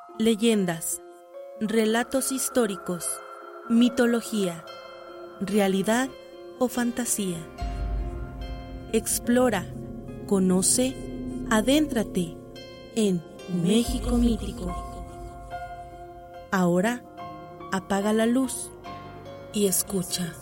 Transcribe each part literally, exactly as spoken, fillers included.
leyendas, relatos históricos, mitología, realidad o fantasía. Explora, conoce, adéntrate en México Mítico. Ahora, apaga la luz y escucha.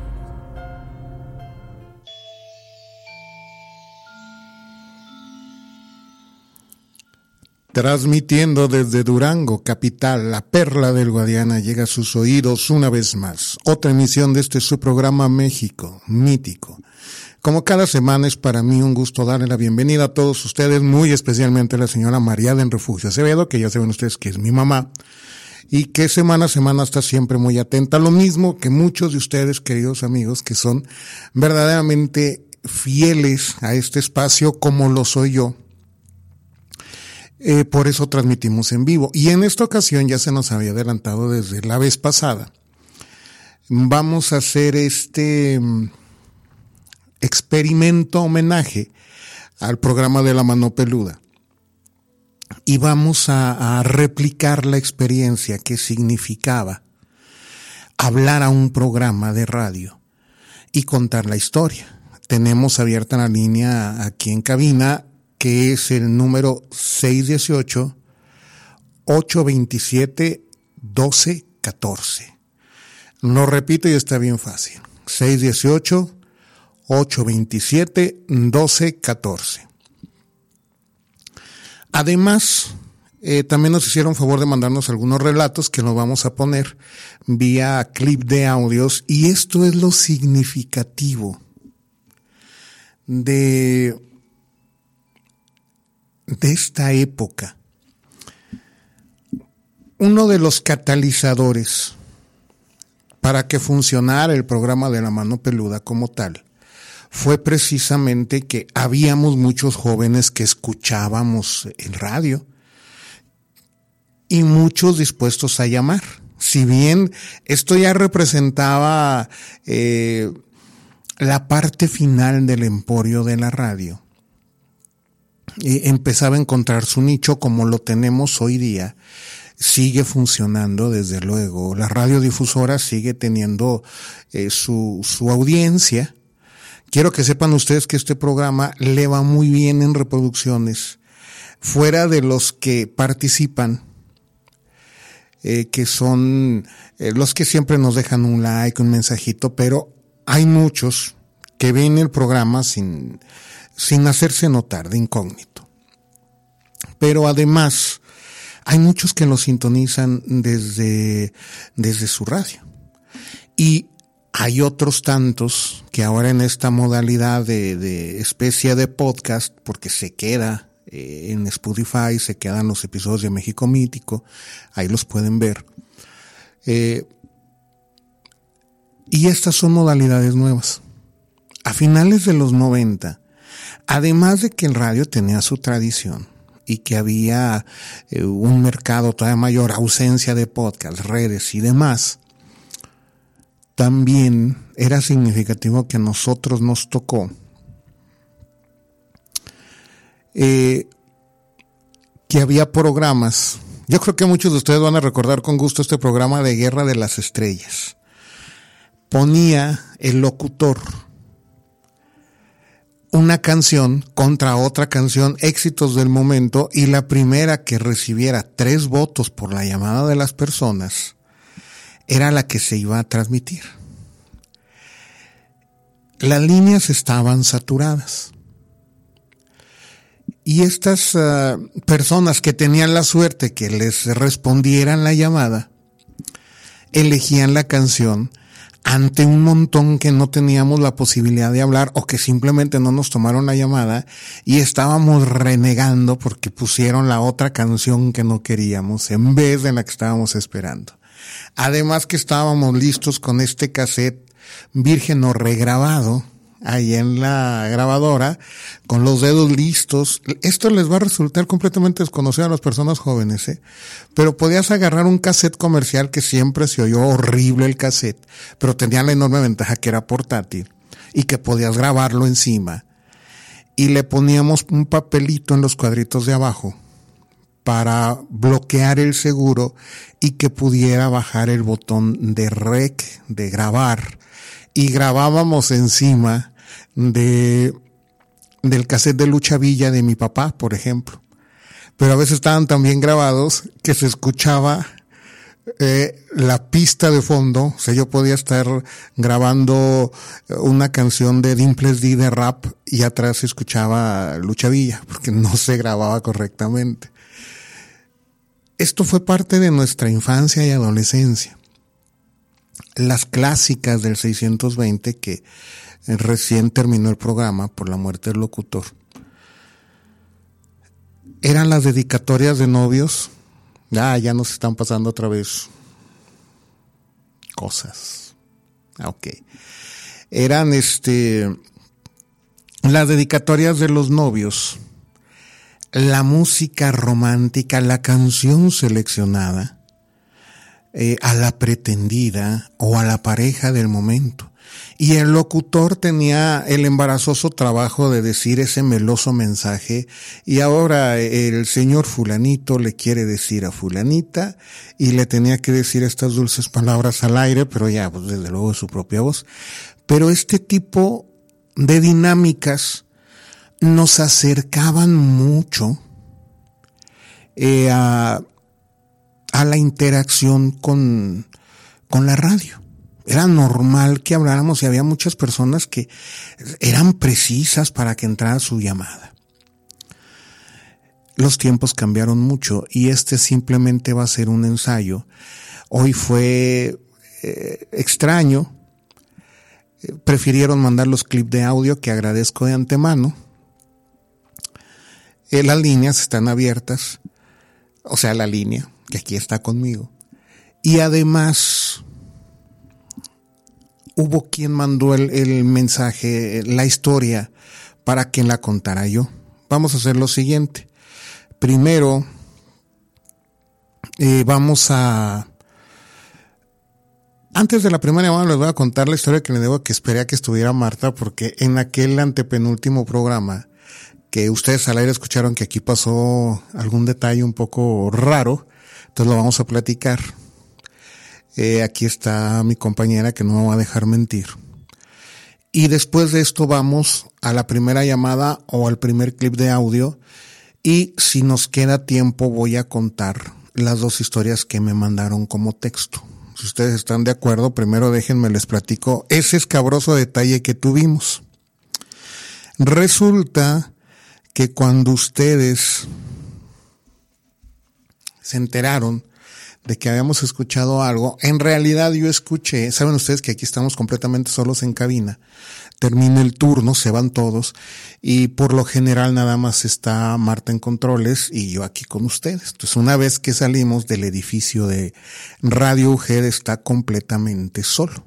Transmitiendo desde Durango, capital, la perla del Guadiana, llega a sus oídos una vez más. Otra emisión de este su programa México Mítico. Como cada semana es para mí un gusto darle la bienvenida a todos ustedes, muy especialmente a la señora María del Refugio Acevedo, que ya saben ustedes que es mi mamá, y que semana a semana está siempre muy atenta. Lo mismo que muchos de ustedes, queridos amigos, que son verdaderamente fieles a este espacio como lo soy yo. Eh, por eso transmitimos en vivo. Y en esta ocasión ya se nos había adelantado desde la vez pasada. Vamos a hacer este um, experimento homenaje al programa de La Mano Peluda. Y vamos a, a replicar la experiencia que significaba hablar a un programa de radio y contar la historia. Tenemos abierta la línea aquí en cabina, que es el número seis uno ocho, ocho dos siete, uno dos uno cuatro. Lo repito y está bien fácil. seis uno ocho, ocho dos siete, uno dos uno cuatro. Además, eh, también nos hicieron favor de mandarnos algunos relatos que nos vamos a poner vía clip de audios, y esto es lo significativo de... de esta época. Uno de los catalizadores para que funcionara el programa de La Mano Peluda como tal fue precisamente que habíamos muchos jóvenes que escuchábamos el radio y muchos dispuestos a llamar. Si bien esto ya representaba eh, la parte final del emporio de la radio, y empezaba a encontrar su nicho como lo tenemos hoy día. Sigue funcionando, desde luego. La radiodifusora sigue teniendo eh, su, su audiencia. Quiero que sepan ustedes que este programa le va muy bien en reproducciones. Fuera de los que participan, eh, que son eh, los que siempre nos dejan un like, un mensajito, pero hay muchos que ven el programa sin... sin hacerse notar, de incógnito. Pero además, hay muchos que lo sintonizan desde, desde su radio. Y hay otros tantos que ahora en esta modalidad de, de especie de podcast, porque se queda eh, en Spotify, se quedan los episodios de México Mítico, ahí los pueden ver. Eh, y estas son modalidades nuevas. A finales de los noventa, además de que el radio tenía su tradición y que había eh, un mercado todavía mayor, ausencia de podcast, redes y demás, también era significativo que a nosotros nos tocó eh, que había programas. Yo creo que muchos de ustedes van a recordar con gusto este programa de Guerra de las Estrellas. Ponía el locutor una canción contra otra canción, éxitos del momento, y la primera que recibiera tres votos por la llamada de las personas era la que se iba a transmitir. Las líneas estaban saturadas. Y estas uh, personas que tenían la suerte que les respondieran la llamada, elegían la canción ante un montón que no teníamos la posibilidad de hablar o que simplemente no nos tomaron la llamada y estábamos renegando porque pusieron la otra canción que no queríamos en vez de la que estábamos esperando. Además que estábamos listos con este cassette virgen o regrabado ahí en la grabadora, con los dedos listos. Esto les va a resultar completamente desconocido a las personas jóvenes, ¿eh? Pero podías agarrar un cassette comercial que siempre se oyó horrible el cassette, pero tenía la enorme ventaja que era portátil y que podías grabarlo encima. Y le poníamos un papelito en los cuadritos de abajo para bloquear el seguro y que pudiera bajar el botón de rec, de grabar, y grabábamos encima de del cassette de Lucha Villa de mi papá, por ejemplo. Pero a veces estaban tan bien grabados que se escuchaba eh, la pista de fondo. O sea, yo podía estar grabando una canción de Dimples D de rap y atrás se escuchaba Lucha Villa, porque no se grababa correctamente. Esto fue parte de nuestra infancia y adolescencia. Las clásicas del seiscientos veinte, que recién terminó el programa por la muerte del locutor, eran las dedicatorias de novios. Ah, ya nos están pasando otra vez cosas. Ah, ok. Eran este las dedicatorias de los novios, la música romántica, la canción seleccionada eh, a la pretendida o a la pareja del momento. Y el locutor tenía el embarazoso trabajo de decir ese meloso mensaje, y ahora el señor fulanito le quiere decir a fulanita, y le tenía que decir estas dulces palabras al aire, pero ya, pues desde luego de su propia voz. Pero este tipo de dinámicas nos acercaban mucho eh, a, a la interacción con, con la radio. Era normal que habláramos y había muchas personas que eran precisas para que entrara su llamada. Los tiempos cambiaron mucho y este simplemente va a ser un ensayo. Hoy fue eh, extraño. Eh, prefirieron mandar los clips de audio, que agradezco de antemano. Eh, las líneas están abiertas. O sea, la línea que aquí está conmigo. Y además hubo quien mandó el, el mensaje, la historia, para que la contara yo. Vamos a hacer lo siguiente. Primero, eh, vamos a... Antes de la primera llamada les voy a contar la historia que le debo, que esperé a que estuviera Marta, porque en aquel antepenúltimo programa, que ustedes al aire escucharon que aquí pasó algún detalle un poco raro, entonces lo vamos a platicar. Eh, aquí está mi compañera que no me va a dejar mentir. Y después de esto vamos a la primera llamada o al primer clip de audio, y si nos queda tiempo voy a contar las dos historias que me mandaron como texto. Si ustedes están de acuerdo, primero déjenme les platico ese escabroso detalle que tuvimos. Resulta que cuando ustedes se enteraron de que habíamos escuchado algo, en realidad yo escuché, saben ustedes que aquí estamos completamente solos en cabina, termina el turno, se van todos, y por lo general nada más está Marta en controles y yo aquí con ustedes. Entonces una vez que salimos del edificio de Radio U G E D está completamente solo.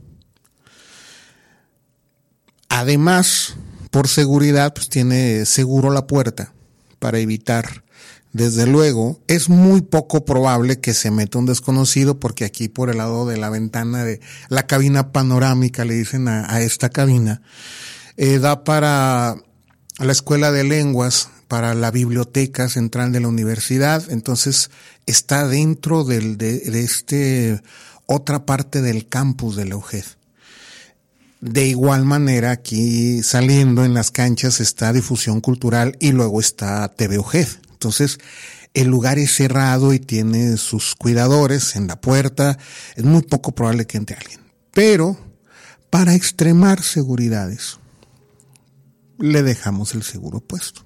Además, por seguridad, pues tiene seguro la puerta para evitar. Desde luego, es muy poco probable que se meta un desconocido, porque aquí por el lado de la ventana de la cabina panorámica, le dicen a, a esta cabina, eh, da para la escuela de lenguas, para la biblioteca central de la universidad, entonces está dentro del, de, de este otra parte del campus de la U G E D. De igual manera, aquí saliendo en las canchas está Difusión Cultural y luego está T V U G E D. Entonces, el lugar es cerrado y tiene sus cuidadores en la puerta. Es muy poco probable que entre alguien. Pero, para extremar seguridades, le dejamos el seguro puesto.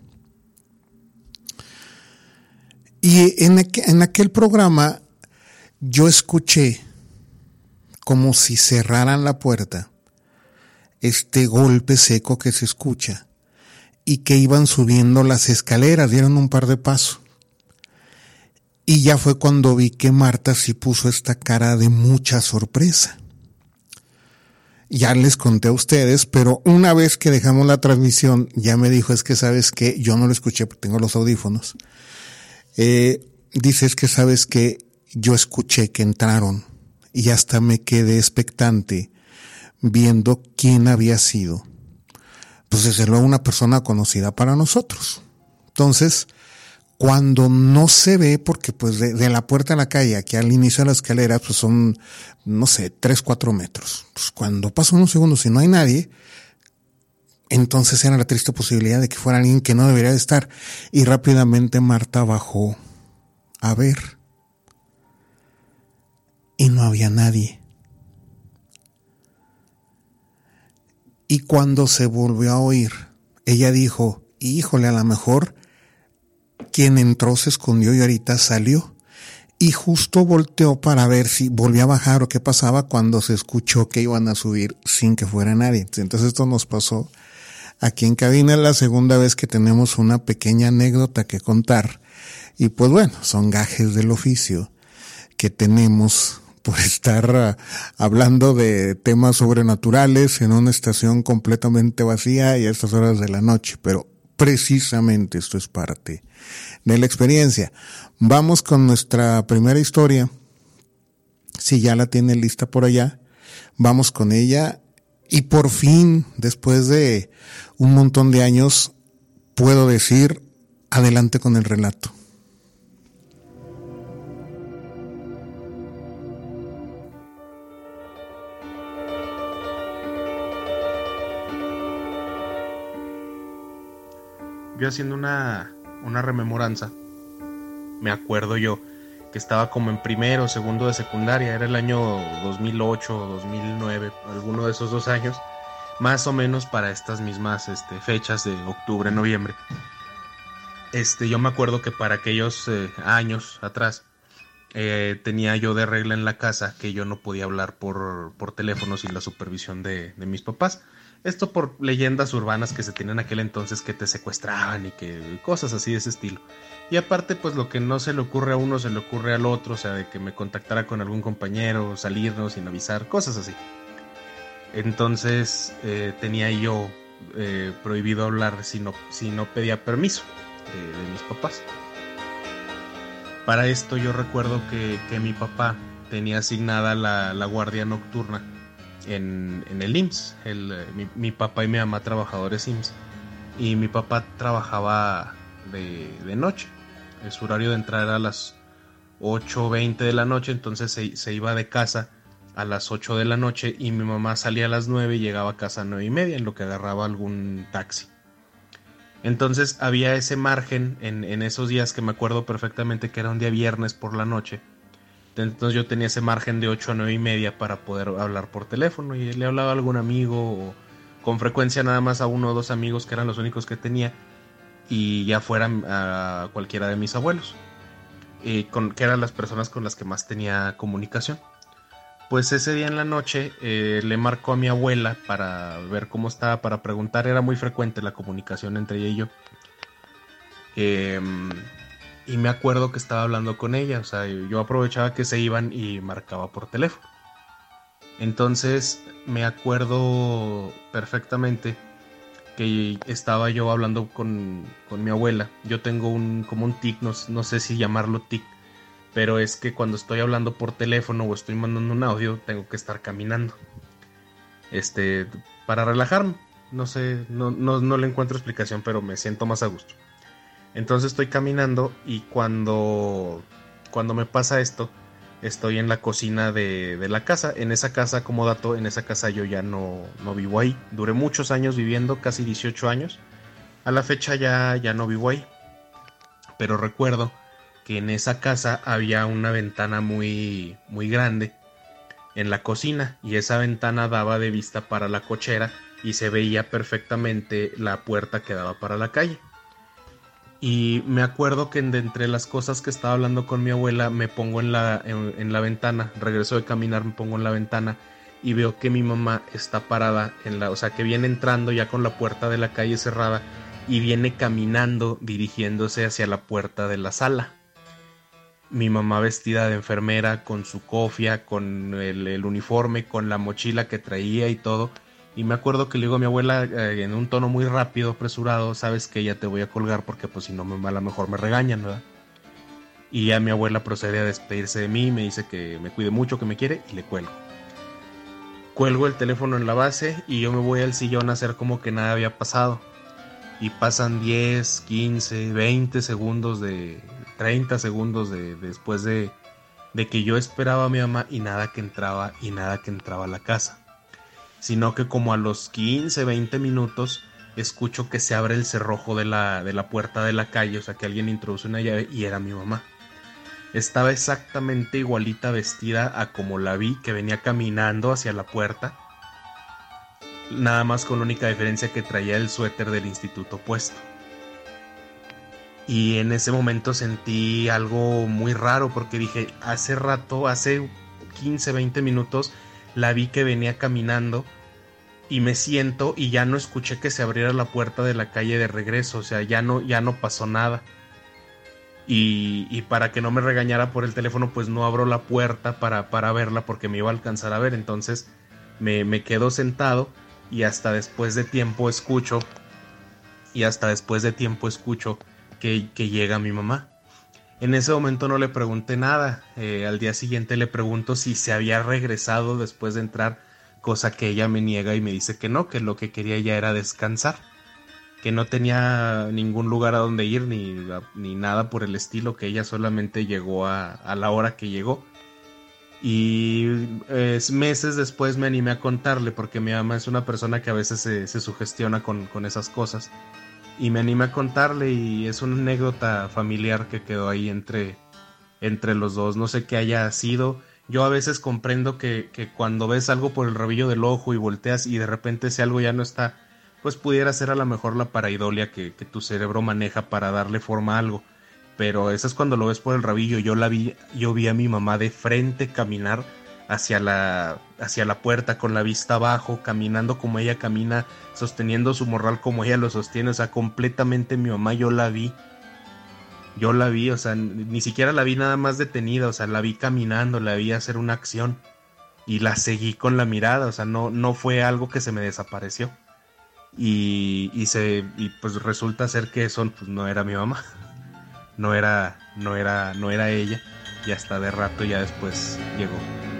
Y en, aqu- en aquel programa, yo escuché como si cerraran la puerta, este golpe seco que se escucha, y que iban subiendo las escaleras, dieron un par de pasos. Y ya fue cuando vi que Marta sí puso esta cara de mucha sorpresa. Ya les conté a ustedes, pero una vez que dejamos la transmisión, ya me dijo, es que sabes que yo no lo escuché porque tengo los audífonos. Eh, dice, es que sabes que yo escuché que entraron y hasta me quedé expectante viendo quién había sido. Pues desde luego una persona conocida para nosotros. Entonces, cuando no se ve, porque pues de, de la puerta a la calle, aquí al inicio de la escalera, pues son, no sé, tres, cuatro metros. Pues cuando pasan unos segundos y no hay nadie, entonces era la triste posibilidad de que fuera alguien que no debería de estar. Y rápidamente Marta bajó a ver. Y no había nadie. Y cuando se volvió a oír, ella dijo, híjole, a lo mejor quien entró se escondió y ahorita salió. Y justo volteó para ver si volvía a bajar o qué pasaba cuando se escuchó que iban a subir sin que fuera nadie. Entonces esto nos pasó aquí en cabina. Es la segunda vez que tenemos una pequeña anécdota que contar. Y pues bueno, son gajes del oficio que tenemos por estar uh, hablando de temas sobrenaturales en una estación completamente vacía y a estas horas de la noche. Pero precisamente esto es parte de la experiencia. Vamos con nuestra primera historia. Si ya la tiene lista por allá, vamos con ella. Y por fin, después de un montón de años, puedo decir, adelante con el relato. Yo haciendo una, una rememoranza, me acuerdo yo que estaba como en primero o segundo de secundaria, era el año dos mil ocho o dos mil nueve, alguno de esos dos años, más o menos para estas mismas este, fechas de octubre, noviembre. Este, yo me acuerdo que para aquellos eh, años atrás eh, tenía yo de regla en la casa que yo no podía hablar por, por teléfono sin la supervisión de, de mis papás. Esto por leyendas urbanas que se tenían en aquel entonces, que te secuestraban y que cosas así de ese estilo. Y aparte, pues lo que no se le ocurre a uno se le ocurre al otro, o sea, de que me contactara con algún compañero, salirnos sin avisar, cosas así. Entonces eh, tenía yo eh, prohibido hablar si no, si no pedía permiso de, de mis papás. Para esto yo recuerdo que, que mi papá tenía asignada la, la guardia nocturna En, en el I M S S. El, mi, mi papá y mi mamá trabajadores I M S S, y mi papá trabajaba de, de noche. Su horario de entrada era a las ocho veinte de la noche, entonces se, se iba de casa a las ocho de la noche y mi mamá salía a las nueve y llegaba a casa a nueve y media, en lo que agarraba algún taxi. Entonces había ese margen en, en esos días, que me acuerdo perfectamente que era un día viernes por la noche. Entonces yo tenía ese margen de ocho a nueve y media para poder hablar por teléfono, y le hablaba a algún amigo, o con frecuencia nada más a uno o dos amigos, que eran los únicos que tenía, y ya fueran a cualquiera de mis abuelos, y con, que eran las personas con las que más tenía comunicación. Pues ese día en la noche eh, le marcó a mi abuela para ver cómo estaba, para preguntar. Era muy frecuente la comunicación entre ella y yo. Eh, Y me acuerdo que estaba hablando con ella, o sea, yo aprovechaba que se iban y marcaba por teléfono. Entonces me acuerdo perfectamente que estaba yo hablando con, con mi abuela. Yo tengo un como un tic, no, no sé si llamarlo tic, pero es que cuando estoy hablando por teléfono o estoy mandando un audio, tengo que estar caminando. Este, para relajarme. No sé, no, no, no le encuentro explicación, pero me siento más a gusto. Entonces estoy caminando y cuando, cuando me pasa esto, estoy en la cocina de, de la casa. En esa casa, como dato, en esa casa yo ya no, no vivo ahí. Duré muchos años viviendo, casi dieciocho años. A la fecha ya, ya no vivo ahí. Pero recuerdo que en esa casa había una ventana muy, muy grande en la cocina. Y esa ventana daba de vista para la cochera y se veía perfectamente la puerta que daba para la calle. Y me acuerdo que de entre las cosas que estaba hablando con mi abuela, me pongo en la, en, en la ventana, regreso de caminar, me pongo en la ventana y veo que mi mamá está parada en la, o sea, que viene entrando ya con la puerta de la calle cerrada y viene caminando dirigiéndose hacia la puerta de la sala. Mi mamá vestida de enfermera, con su cofia, con el, el uniforme, con la mochila que traía y todo. Y me acuerdo que le digo a mi abuela eh, en un tono muy rápido, apresurado: sabes que ya te voy a colgar porque pues si no me, a lo mejor me regañan, ¿verdad? Y ya mi abuela procede a despedirse de mí, me dice que me cuide mucho, que me quiere, y le cuelgo. Cuelgo el teléfono en la base y yo me voy al sillón a hacer como que nada había pasado. y pasan diez, quince, veinte segundos, de treinta segundos de, después de, de que yo esperaba a mi mamá y nada que entraba y nada que entraba a la casa. Sino que como a los quince, veinte minutos escucho que se abre el cerrojo de la, de la puerta de la calle, o sea que alguien introduce una llave y era mi mamá. Estaba exactamente igualita vestida a como la vi, que venía caminando hacia la puerta, nada más con la única diferencia que traía el suéter del instituto puesto. Y en ese momento sentí algo muy raro porque dije, hace rato, hace quince, veinte minutos la vi que venía caminando y me siento y ya no escuché que se abriera la puerta de la calle de regreso, o sea, ya no, ya no pasó nada. Y, y para que no me regañara por el teléfono, pues no abro la puerta para, para verla porque me iba a alcanzar a ver. Entonces me, me quedo sentado y hasta después de tiempo escucho, y hasta después de tiempo escucho que, que llega mi mamá. En ese momento no le pregunté nada. Eh, al día siguiente le pregunto si se había regresado después de entrar, cosa que ella me niega y me dice que no, que lo que quería ella era descansar, que no tenía ningún lugar a donde ir ni, ni nada por el estilo, que ella solamente llegó a, a la hora que llegó. Y eh, meses después me animé a contarle, porque mi mamá es una persona que a veces se, se sugestiona con, con esas cosas, y me animé a contarle y es una anécdota familiar que quedó ahí entre, entre los dos. No sé qué haya sido. Yo a veces comprendo que, que cuando ves algo por el rabillo del ojo y volteas y de repente ese algo ya no está, pues pudiera ser a lo mejor la pareidolia que, que tu cerebro maneja para darle forma a algo. Pero eso es cuando lo ves por el rabillo. Yo la vi, yo vi a mi mamá de frente caminar hacia la, hacia la puerta con la vista abajo, caminando como ella camina, sosteniendo su morral como ella lo sostiene. O sea, completamente mi mamá, yo la vi. Yo la vi, o sea, ni siquiera la vi nada más detenida, o sea, la vi caminando, la vi hacer una acción y la seguí con la mirada, o sea, no, no fue algo que se me desapareció. Y, y se y pues resulta ser que eso pues no era mi mamá, no era no era no era ella, y hasta de rato ya después llegó.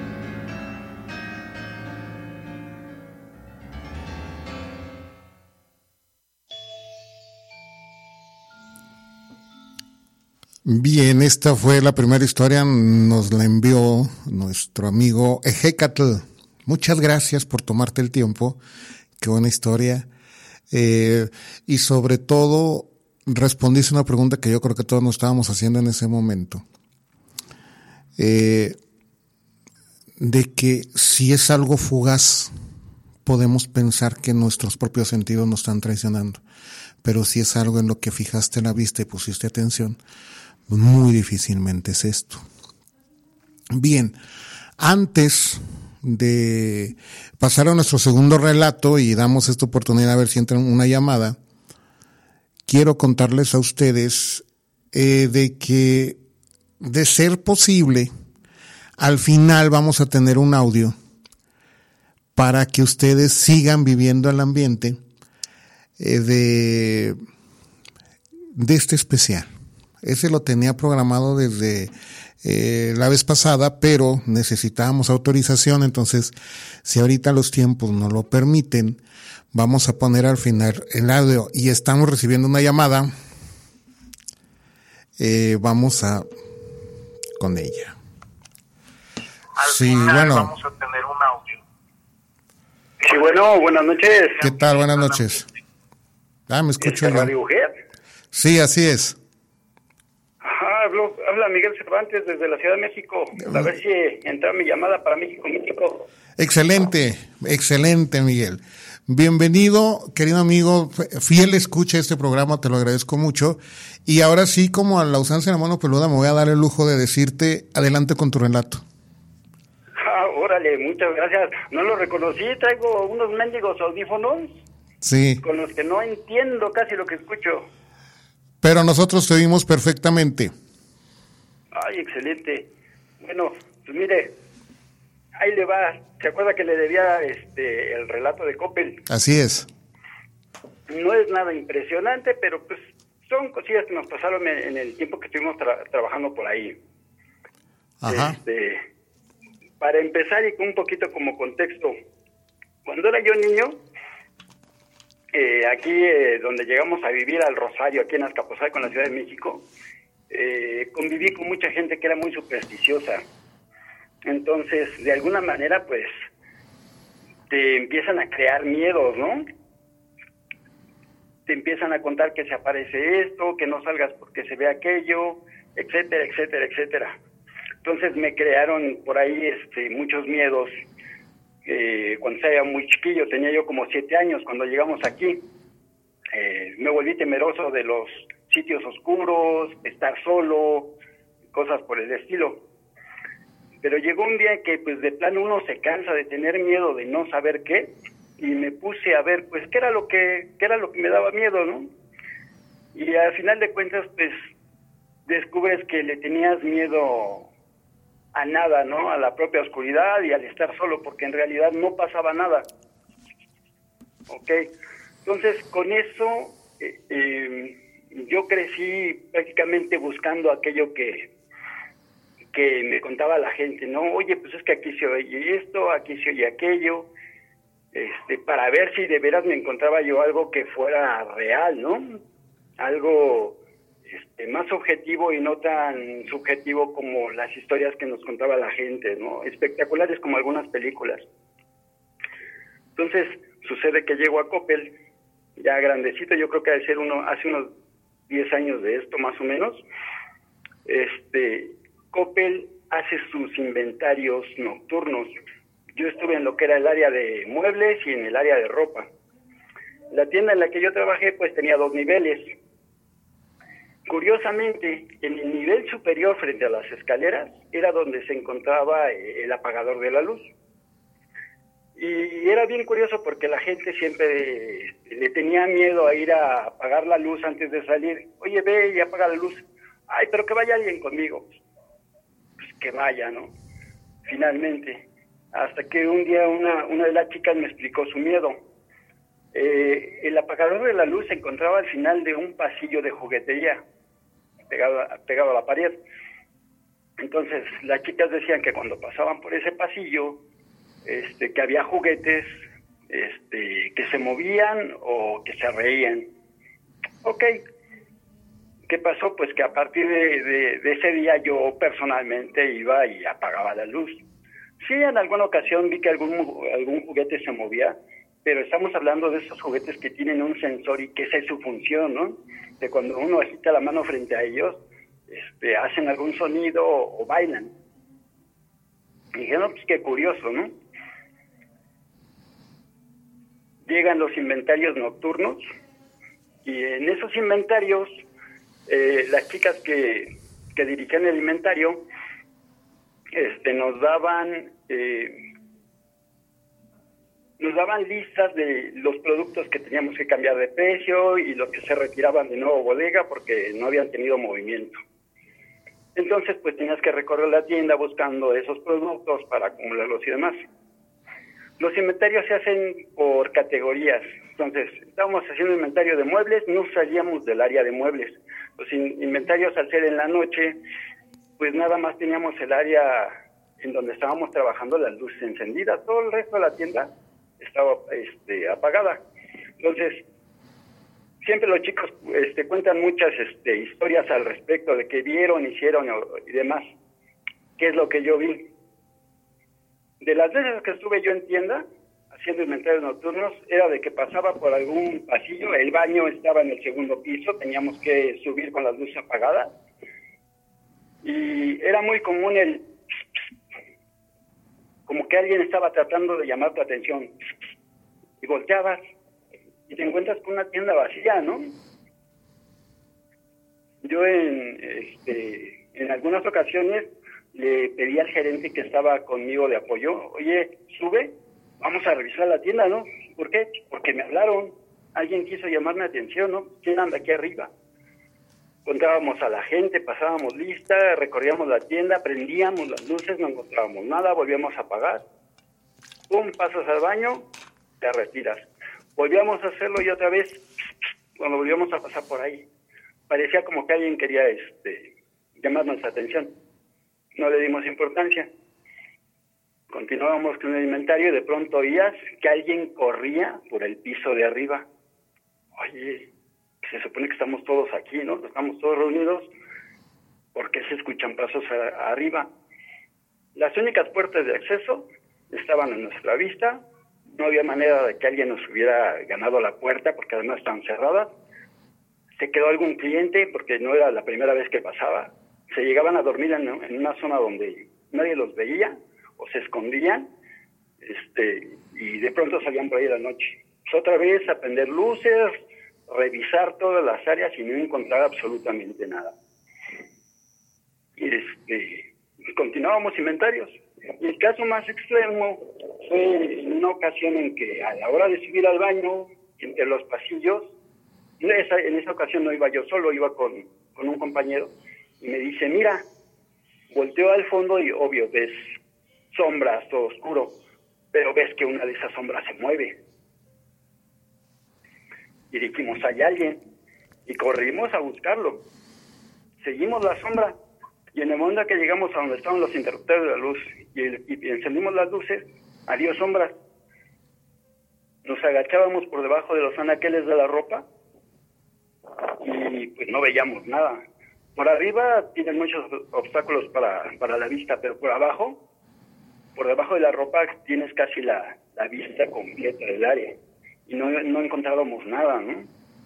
Bien, esta fue la primera historia, nos la envió nuestro amigo Ejecatl. Muchas gracias por tomarte el tiempo, qué buena historia. Eh, y sobre todo respondiste una pregunta que yo creo que todos nos estábamos haciendo en ese momento, eh, de que si es algo fugaz podemos pensar que nuestros propios sentidos nos están traicionando, pero si es algo en lo que fijaste la vista y pusiste atención, muy difícilmente es esto. Bien, antes de pasar a nuestro segundo relato y damos esta oportunidad a ver si entra una llamada, quiero contarles a ustedes eh, de que, de ser posible, al final vamos a tener un audio para que ustedes sigan viviendo el ambiente eh, de, de este especial. Ese lo tenía programado desde eh, la vez pasada, pero necesitábamos autorización, entonces si ahorita los tiempos no lo permiten, vamos a poner al final el audio. Y estamos recibiendo una llamada, eh, vamos a con ella. Al sí, final bueno. Vamos a tener un audio. Sí, bueno, buenas noches. ¿Qué tal? Buenas noches. Ah, me escucho ¿Es yo. Radio Ujer? Sí, así es. Ajá, hablo, habla Miguel Cervantes desde la Ciudad de México. A ver si entra mi llamada para México Mítico. Excelente, excelente, Miguel. Bienvenido, querido amigo, fiel escucha este programa, te lo agradezco mucho. Y ahora sí, como a la usanza de la mano peluda, me voy a dar el lujo de decirte, adelante con tu relato. Ah, órale, muchas gracias. No lo reconocí, traigo unos mendigos audífonos. Sí. Con los que no entiendo casi lo que escucho. Pero nosotros te oímos perfectamente. Ay, excelente. Bueno, pues mire, ahí le va. ¿Se acuerda que le debía este el relato de Coppel? Así es. No es nada impresionante, pero pues son cosillas que nos pasaron en, en el tiempo que estuvimos tra- trabajando por ahí. Ajá. Este, para empezar y con un poquito como contexto, cuando era yo niño, eh, aquí eh, donde llegamos a vivir al Rosario, aquí en Azcapotzalco, en la Ciudad de México, eh, conviví con mucha gente que era muy supersticiosa. Entonces, de alguna manera, pues, te empiezan a crear miedos, ¿no? Te empiezan a contar que se aparece esto, que no salgas porque se ve aquello, etcétera, etcétera, etcétera. Entonces me crearon por ahí este, muchos miedos. Eh, cuando era muy chiquillo, tenía yo como siete años cuando llegamos aquí. Eh, me volví temeroso de los sitios oscuros, estar solo, cosas por el estilo. Pero llegó un día que pues de plano uno se cansa de tener miedo de no saber qué, y me puse a ver pues qué era lo que, qué era lo que me daba miedo, ¿no? Y al final de cuentas pues descubres que le tenías miedo a nada, ¿no? A la propia oscuridad y al estar solo, porque en realidad no pasaba nada. ¿Ok? Entonces, con eso, eh, eh, yo crecí prácticamente buscando aquello que, que me contaba la gente, ¿no? Oye, pues es que aquí se oye esto, aquí se oye aquello, este, para ver si de veras me encontraba yo algo que fuera real, ¿no? Algo Este, más objetivo y no tan subjetivo como las historias que nos contaba la gente, ¿no? Espectaculares como algunas películas. Entonces, sucede que llego a Coppel, ya grandecito, yo creo que debe ser uno, hace unos diez años de esto, más o menos. Este, Coppel hace sus inventarios nocturnos. Yo estuve en lo que era el área de muebles y en el área de ropa. La tienda en la que yo trabajé, pues, tenía dos niveles. Curiosamente, en el nivel superior frente a las escaleras era donde se encontraba el apagador de la luz. Y era bien curioso porque la gente siempre le tenía miedo a ir a apagar la luz antes de salir. Oye, ve y apaga la luz. Ay, pero que vaya alguien conmigo. Pues que vaya, ¿no? Finalmente. Hasta que un día una, una de las chicas me explicó su miedo. Eh, el apagador de la luz se encontraba al final de un pasillo de juguetería. Pegado, pegado a la pared. Entonces las chicas decían que cuando pasaban por ese pasillo, este, que había juguetes este, que se movían o que se reían. Ok, ¿qué pasó? Pues que a partir de, de, de ese día yo personalmente iba y apagaba la luz. Sí, en alguna ocasión vi que algún, algún juguete se movía, pero estamos hablando de esos juguetes que tienen un sensor y que esa es su función, ¿no? De cuando uno agita la mano frente a ellos, este, hacen algún sonido o, o bailan. Y dije, no, pues qué curioso, ¿no? Llegan los inventarios nocturnos y en esos inventarios, eh, las chicas que, que dirigían el inventario este, nos daban... Eh, Nos daban listas de los productos que teníamos que cambiar de precio y los que se retiraban de nuevo bodega porque no habían tenido movimiento. Entonces, pues tenías que recorrer la tienda buscando esos productos para acumularlos y demás. Los inventarios se hacen por categorías. Entonces, estábamos haciendo inventario de muebles, no salíamos del área de muebles. Los in- inventarios, al ser en la noche, pues nada más teníamos el área en donde estábamos trabajando, las luces encendidas. Todo el resto de la tienda estaba este, apagada. Entonces, siempre los chicos este, cuentan muchas este, historias al respecto de que vieron, hicieron y demás. ¿Qué es lo que yo vi? De las veces que estuve yo en tienda, haciendo inventarios nocturnos, era de que pasaba por algún pasillo, el baño estaba en el segundo piso, teníamos que subir con las luces apagadas, y era muy común el... como que alguien estaba tratando de llamar tu atención, y volteabas y te encuentras con una tienda vacía, ¿no? Yo en este en algunas ocasiones le pedí al gerente que estaba conmigo de apoyo, oye, sube, vamos a revisar la tienda, ¿no? ¿Por qué? Porque me hablaron, alguien quiso llamar mi atención, ¿no? ¿Quién anda aquí arriba? Contábamos a la gente, pasábamos lista, recorríamos la tienda, prendíamos las luces, no encontrábamos nada, volvíamos a apagar. Pum, pasas al baño, te retiras. Volvíamos a hacerlo y otra vez, cuando volvíamos a pasar por ahí, parecía como que alguien quería este, llamar nuestra atención. No le dimos importancia. Continuábamos con el inventario y de pronto oías que alguien corría por el piso de arriba. oye, se supone que estamos todos aquí, ¿no? Estamos todos reunidos, ¿por qué se escuchan pasos a, arriba? Las únicas puertas de acceso estaban a nuestra vista, no había manera de que alguien nos hubiera ganado la puerta, porque además estaban cerradas. Se quedó algún cliente, porque no era la primera vez que pasaba. Se llegaban a dormir en, en una zona donde nadie los veía, o se escondían, este, y de pronto salían por ahí la noche. Pues otra vez a prender luces, revisar todas las áreas y no encontrar absolutamente nada. Y este, continuábamos inventarios. Y el caso más extremo fue en una ocasión en que a la hora de subir al baño, entre los pasillos, en esa, en esa ocasión no iba yo solo, iba con, con un compañero, y me dice, mira, volteo al fondo y obvio ves sombras, todo oscuro, pero ves que una de esas sombras se mueve. Y dijimos, hay alguien, y corrimos a buscarlo. Seguimos la sombra, y en el momento que llegamos a donde estaban los interruptores de la luz, y, y encendimos las luces, adiós sombras. Nos agachábamos por debajo de los anaqueles de la ropa, y pues no veíamos nada. Por arriba tienen muchos obstáculos para, para la vista, pero por abajo, por debajo de la ropa, tienes casi la, la vista completa del área. Y no, no encontrábamos nada, ¿no?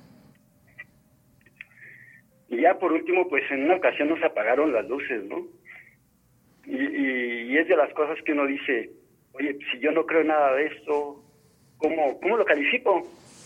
Y ya por último, pues en una ocasión nos apagaron las luces, ¿no? Y, y, y es de las cosas que uno dice, oye, si yo no creo nada de esto, ¿cómo, cómo lo califico?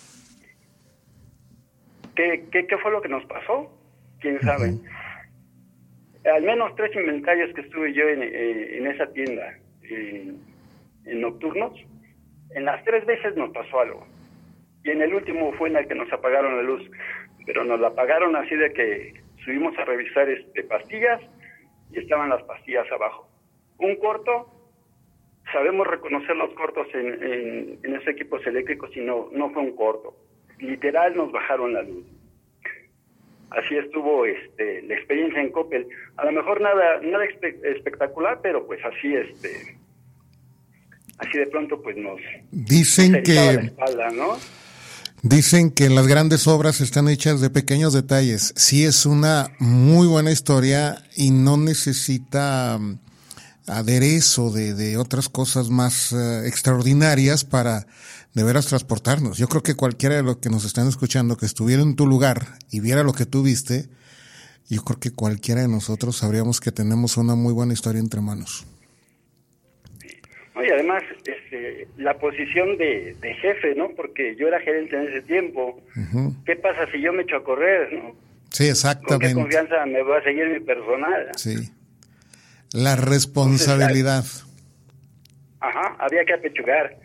¿Qué, qué, ¿Qué fue lo que nos pasó? ¿Quién sabe? Uh-huh. Al menos tres inventarios que estuve yo en, en, en esa tienda, en, en nocturnos, en las tres veces nos pasó algo. Y en el último fue en el que nos apagaron la luz. Pero nos la apagaron así de que subimos a revisar este, pastillas y estaban las pastillas abajo. Un corto, sabemos reconocer los cortos en, en, en esos equipos eléctricos y no, no fue un corto. Literal nos bajaron la luz. Así estuvo este, la experiencia en Coppel. A lo mejor nada nada espe- espectacular, pero pues así este así de pronto pues nos dicen nos que la espalda, ¿no? Dicen que las grandes obras están hechas de pequeños detalles. Sí, es una muy buena historia y no necesita um, aderezo de, de otras cosas más uh, extraordinarias para de veras transportarnos. Yo creo que cualquiera de los que nos están escuchando que estuviera en tu lugar y viera lo que tú viste, yo creo que cualquiera de nosotros sabríamos que tenemos una muy buena historia entre manos. Y además, este, la posición de, de jefe, ¿no? Porque yo era gerente en ese tiempo. Uh-huh. ¿Qué pasa si yo me echo a correr, no? Sí, exactamente. ¿Con qué confianza me va a seguir mi personal? Sí. La responsabilidad. Entonces, ajá, había que apechugar.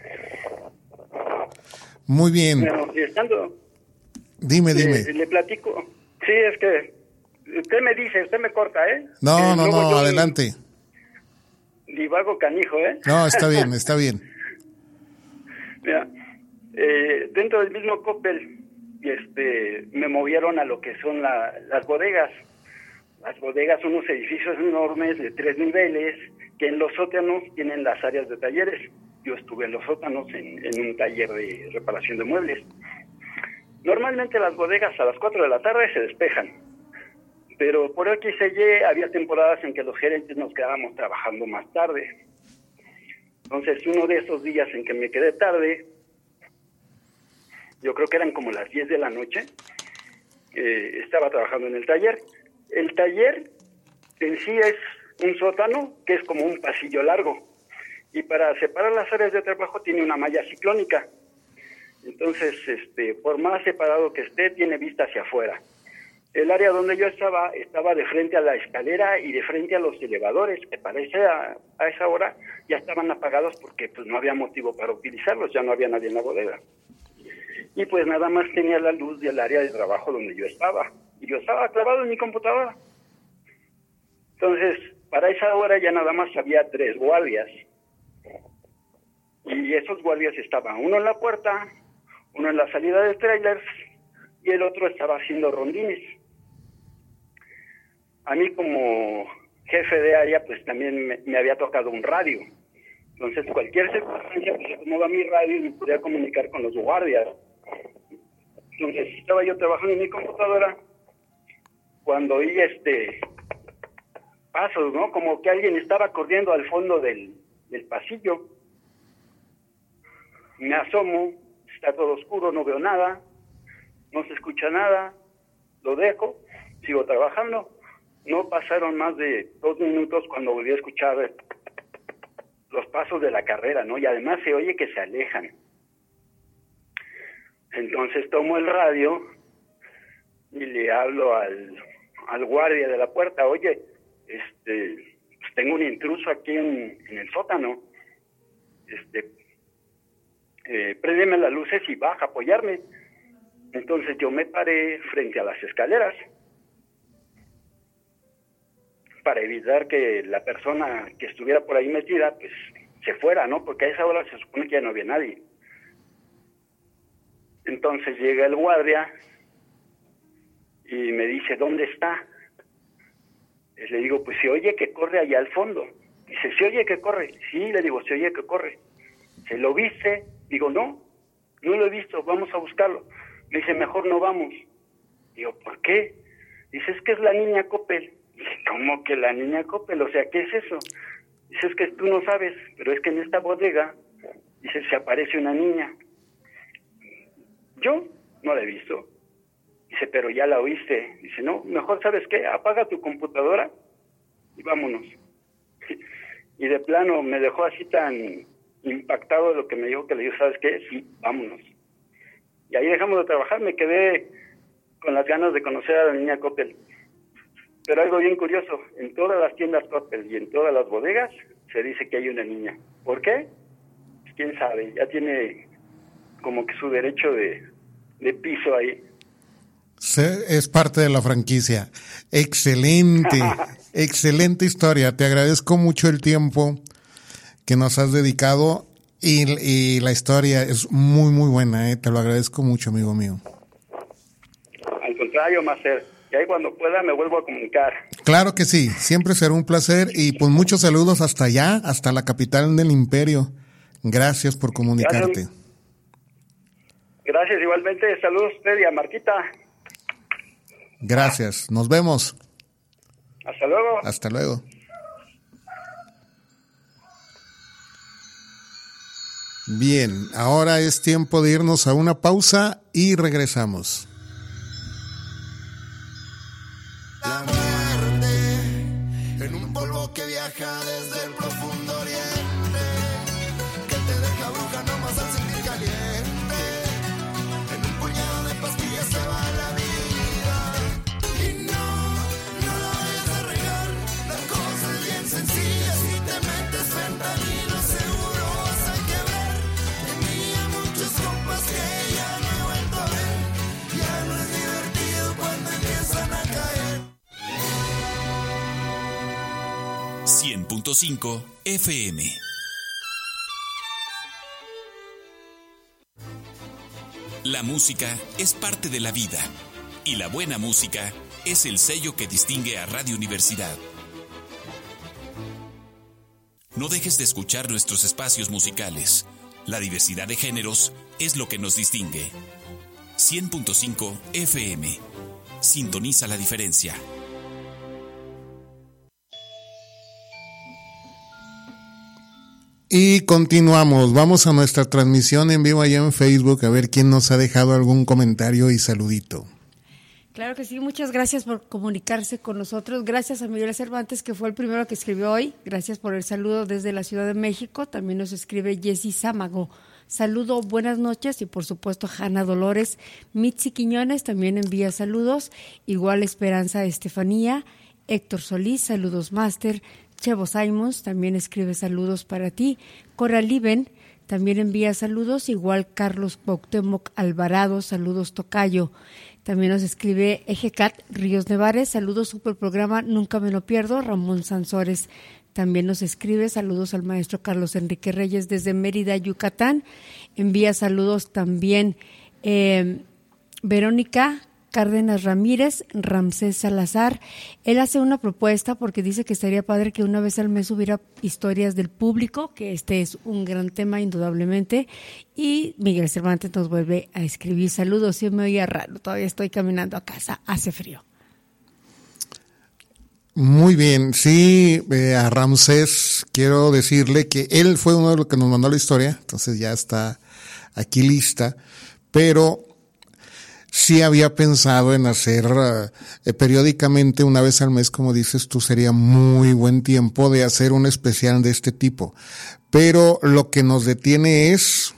Muy bien. Bueno, y estando... Dime, dime. Le, le platico. Sí, es que usted me dice, usted me corta, ¿eh? No, eh, no, no, adelante. Divago canijo, ¿eh? No, está bien, está bien. Mira, eh, dentro del mismo Coppel, este, me movieron a lo que son la, las bodegas. Las bodegas son unos edificios enormes de tres niveles, que en los sótanos tienen las áreas de talleres. Yo estuve en los sótanos en, en un taller de reparación de muebles. Normalmente las bodegas a las cuatro de la tarde se despejan, pero por X Y había temporadas en que los gerentes nos quedábamos trabajando más tarde. Entonces, uno de esos días en que me quedé tarde, yo creo que eran como las diez de la noche, eh, estaba trabajando en el taller. El taller en sí es un sótano que es como un pasillo largo, y para separar las áreas de trabajo tiene una malla ciclónica. Entonces, este, por más separado que esté, tiene vista hacia afuera. El área donde yo estaba, estaba de frente a la escalera y de frente a los elevadores, que para esa, a esa hora ya estaban apagados porque pues no había motivo para utilizarlos, ya no había nadie en la bodega. Y pues nada más tenía la luz del área de trabajo donde yo estaba. Y yo estaba clavado en mi computadora. Entonces, para esa hora ya nada más había tres guardias. Y esos guardias estaban uno en la puerta, uno en la salida de trailers y el otro estaba haciendo rondines. A mí como jefe de área pues también me, me había tocado un radio. Entonces cualquier circunstancia pues acomodaba mi radio y me podía comunicar con los guardias. Entonces estaba yo trabajando en mi computadora cuando oí este pasos, ¿no? Como que alguien estaba corriendo al fondo del, del pasillo. Me asomo, está todo oscuro, no veo nada, no se escucha nada, lo dejo, sigo trabajando. No pasaron más de dos minutos cuando volví a escuchar los pasos de la carrera, ¿no? Y además se oye que se alejan. Entonces tomo el radio y le hablo al, al guardia de la puerta, oye, este, pues tengo un intruso aquí en, en el sótano, este, eh, préndeme las luces y baja a apoyarme. Entonces yo me paré frente a las escaleras para evitar que la persona que estuviera por ahí metida, pues, se fuera, ¿no? Porque a esa hora se supone que ya no había nadie. Entonces llega el guardia y me dice, ¿dónde está? Y le digo, pues se oye que corre allá al fondo. Dice, ¿se oye que corre? Sí, le digo, se oye que corre. ¿Se lo viste? Digo, no, no lo he visto, vamos a buscarlo. Me dice, mejor no vamos. Digo, ¿por qué? Dice, es que es la niña Coppel. Dice, ¿cómo que la niña Coppel? O sea, ¿qué es eso? Dice, es que tú no sabes, pero es que en esta bodega, dice, se aparece una niña. Yo no la he visto. Dice, pero ya la oíste. Dice, no, mejor, ¿sabes qué? Apaga tu computadora y vámonos. Y de plano me dejó así tan impactado de lo que me dijo, que le dijo, ¿sabes qué? Sí, vámonos. Y ahí dejamos de trabajar, me quedé con las ganas de conocer a la niña Coppel. Pero algo bien curioso, en todas las tiendas Coppel y en todas las bodegas se dice que hay una niña. ¿Por qué? Pues quién sabe, ya tiene como que su derecho de, de piso ahí. Es parte de la franquicia. Excelente, excelente historia. Te agradezco mucho el tiempo que nos has dedicado y, y la historia es muy, muy buena. ¿eh? Te lo agradezco mucho, amigo mío. Al contrario, Master. Y ahí cuando pueda me vuelvo a comunicar. Claro que sí, siempre será un placer y pues muchos saludos hasta allá, hasta la capital del imperio. Gracias por comunicarte. Gracias, Gracias igualmente. Saludos a usted y a Marquita. Gracias, nos vemos. Hasta luego. Hasta luego. Bien, ahora es tiempo de irnos a una pausa y regresamos. La muerte en un polvo que viaja desde el profundo oriente, que te deja bruja nomás al sentir caliente. En un puñado de pastillas se va la vida. Y no, no lo vayas a regar. La cosa es bien sencilla. Si te metes fentanilo seguro vas a quebrar. Tenía muchos compas que ya no he vuelto a ver. Ya no es divertido cuando empiezan a caer. cien punto cinco F M. La música es parte de la vida y la buena música es el sello que distingue a Radio Universidad. No dejes de escuchar nuestros espacios musicales. La diversidad de géneros es lo que nos distingue. cien punto cinco F M. Sintoniza la diferencia. Y continuamos, vamos a nuestra transmisión en vivo allá en Facebook a ver quién nos ha dejado algún comentario y saludito. Claro que sí, muchas gracias por comunicarse con nosotros. Gracias a Miguel Cervantes, que fue el primero que escribió hoy. Gracias por el saludo desde la Ciudad de México. También nos escribe Jessy Sámago. Saludo, buenas noches. Y por supuesto, Hanna Dolores. Mitzi Quiñones también envía saludos. Igual Esperanza Estefanía. Héctor Solís, saludos máster. Chevo Simons también escribe saludos para ti. Cora Liben también envía saludos. Igual Carlos Cuauhtémoc Alvarado, saludos tocayo. También nos escribe Ejecat Ríos Nevares, saludos super programa, nunca me lo pierdo. Ramón Sansores también nos escribe saludos al maestro Carlos Enrique Reyes desde Mérida, Yucatán. Envía saludos también eh, Verónica Cárdenas Ramírez, Ramsés Salazar. Él hace una propuesta porque dice que estaría padre que una vez al mes hubiera historias del público, que este es un gran tema indudablemente. Y Miguel Cervantes nos vuelve a escribir: saludos, sí me oía raro, todavía estoy caminando a casa, hace frío. Muy bien, sí, eh, a Ramsés quiero decirle que él fue uno de los que nos mandó la historia, entonces ya está aquí lista, pero sí había pensado en hacer uh, periódicamente, una vez al mes, como dices tú, sería muy buen tiempo de hacer un especial de este tipo, pero lo que nos detiene es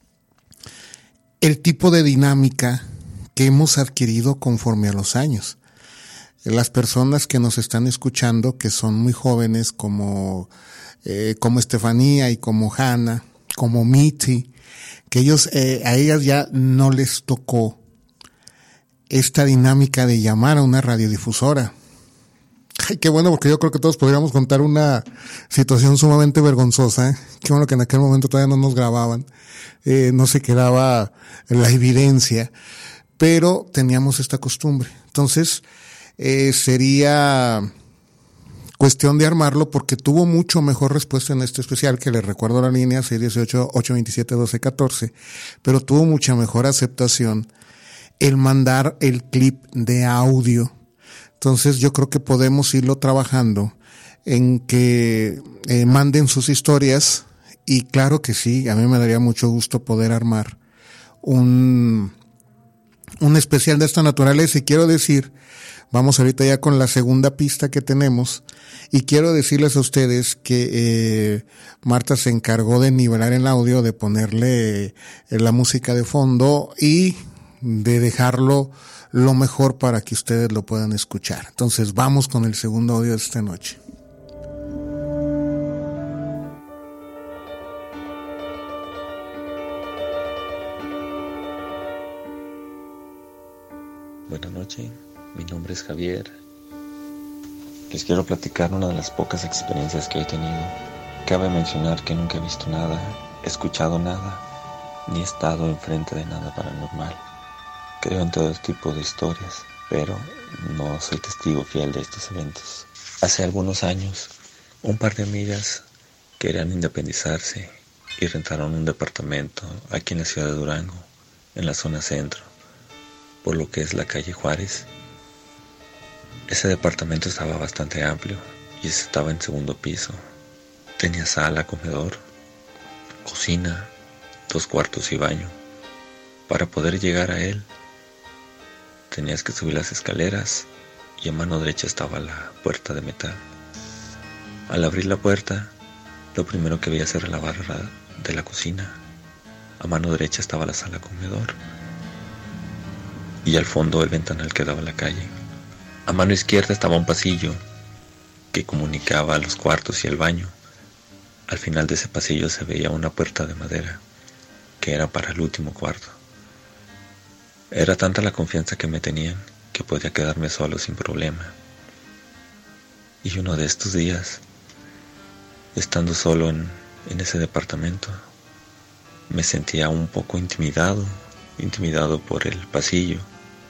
el tipo de dinámica que hemos adquirido conforme a los años. Las personas que nos están escuchando, que son muy jóvenes, como eh, como Estefanía y como Hanna, como Mitzi, que ellos eh, a ellas ya no les tocó esta dinámica de llamar a una radiodifusora. Ay, qué bueno, porque yo creo que todos podríamos contar una situación sumamente vergonzosa, ¿eh? Qué bueno que en aquel momento todavía no nos grababan, eh, no se quedaba la evidencia, pero teníamos esta costumbre. Entonces, Eh, sería cuestión de armarlo, porque tuvo mucho mejor respuesta en este especial, que les recuerdo la línea seis uno ocho, ocho dos siete, uno dos uno cuatro, pero tuvo mucha mejor aceptación el mandar el clip de audio. Entonces yo creo que podemos irlo trabajando en que eh, manden sus historias, y claro que sí, a mí me daría mucho gusto poder armar un, un especial de esta naturaleza. Y quiero decir, vamos ahorita ya con la segunda pista que tenemos, y quiero decirles a ustedes que eh, Marta se encargó de nivelar el audio, de ponerle eh, la música de fondo y de dejarlo lo mejor para que ustedes lo puedan escuchar. Entonces vamos con el segundo audio de esta noche. Buenas noches. Mi nombre es Javier. Les quiero platicar una de las pocas experiencias que he tenido. Cabe mencionar que nunca he visto nada, escuchado nada, ni he estado enfrente de nada paranormal. Creo en todo tipo de historias, pero no soy testigo fiel de estos eventos. Hace algunos años, un par de amigas querían independizarse y rentaron un departamento aquí en la ciudad de Durango, en la zona centro, por lo que es la calle Juárez. Ese departamento estaba bastante amplio y estaba en segundo piso. Tenía sala, comedor, cocina, dos cuartos y baño. Para poder llegar a él, tenías que subir las escaleras y a mano derecha estaba la puerta de metal. Al abrir la puerta, lo primero que veías era la barra de la cocina. A mano derecha estaba la sala comedor y al fondo el ventanal que daba a la calle. A mano izquierda estaba un pasillo que comunicaba a los cuartos y el baño. Al final de ese pasillo se veía una puerta de madera que era para el último cuarto. Era tanta la confianza que me tenían que podía quedarme solo sin problema. Y uno de estos días, estando solo en, en ese departamento, me sentía un poco intimidado, intimidado por el pasillo.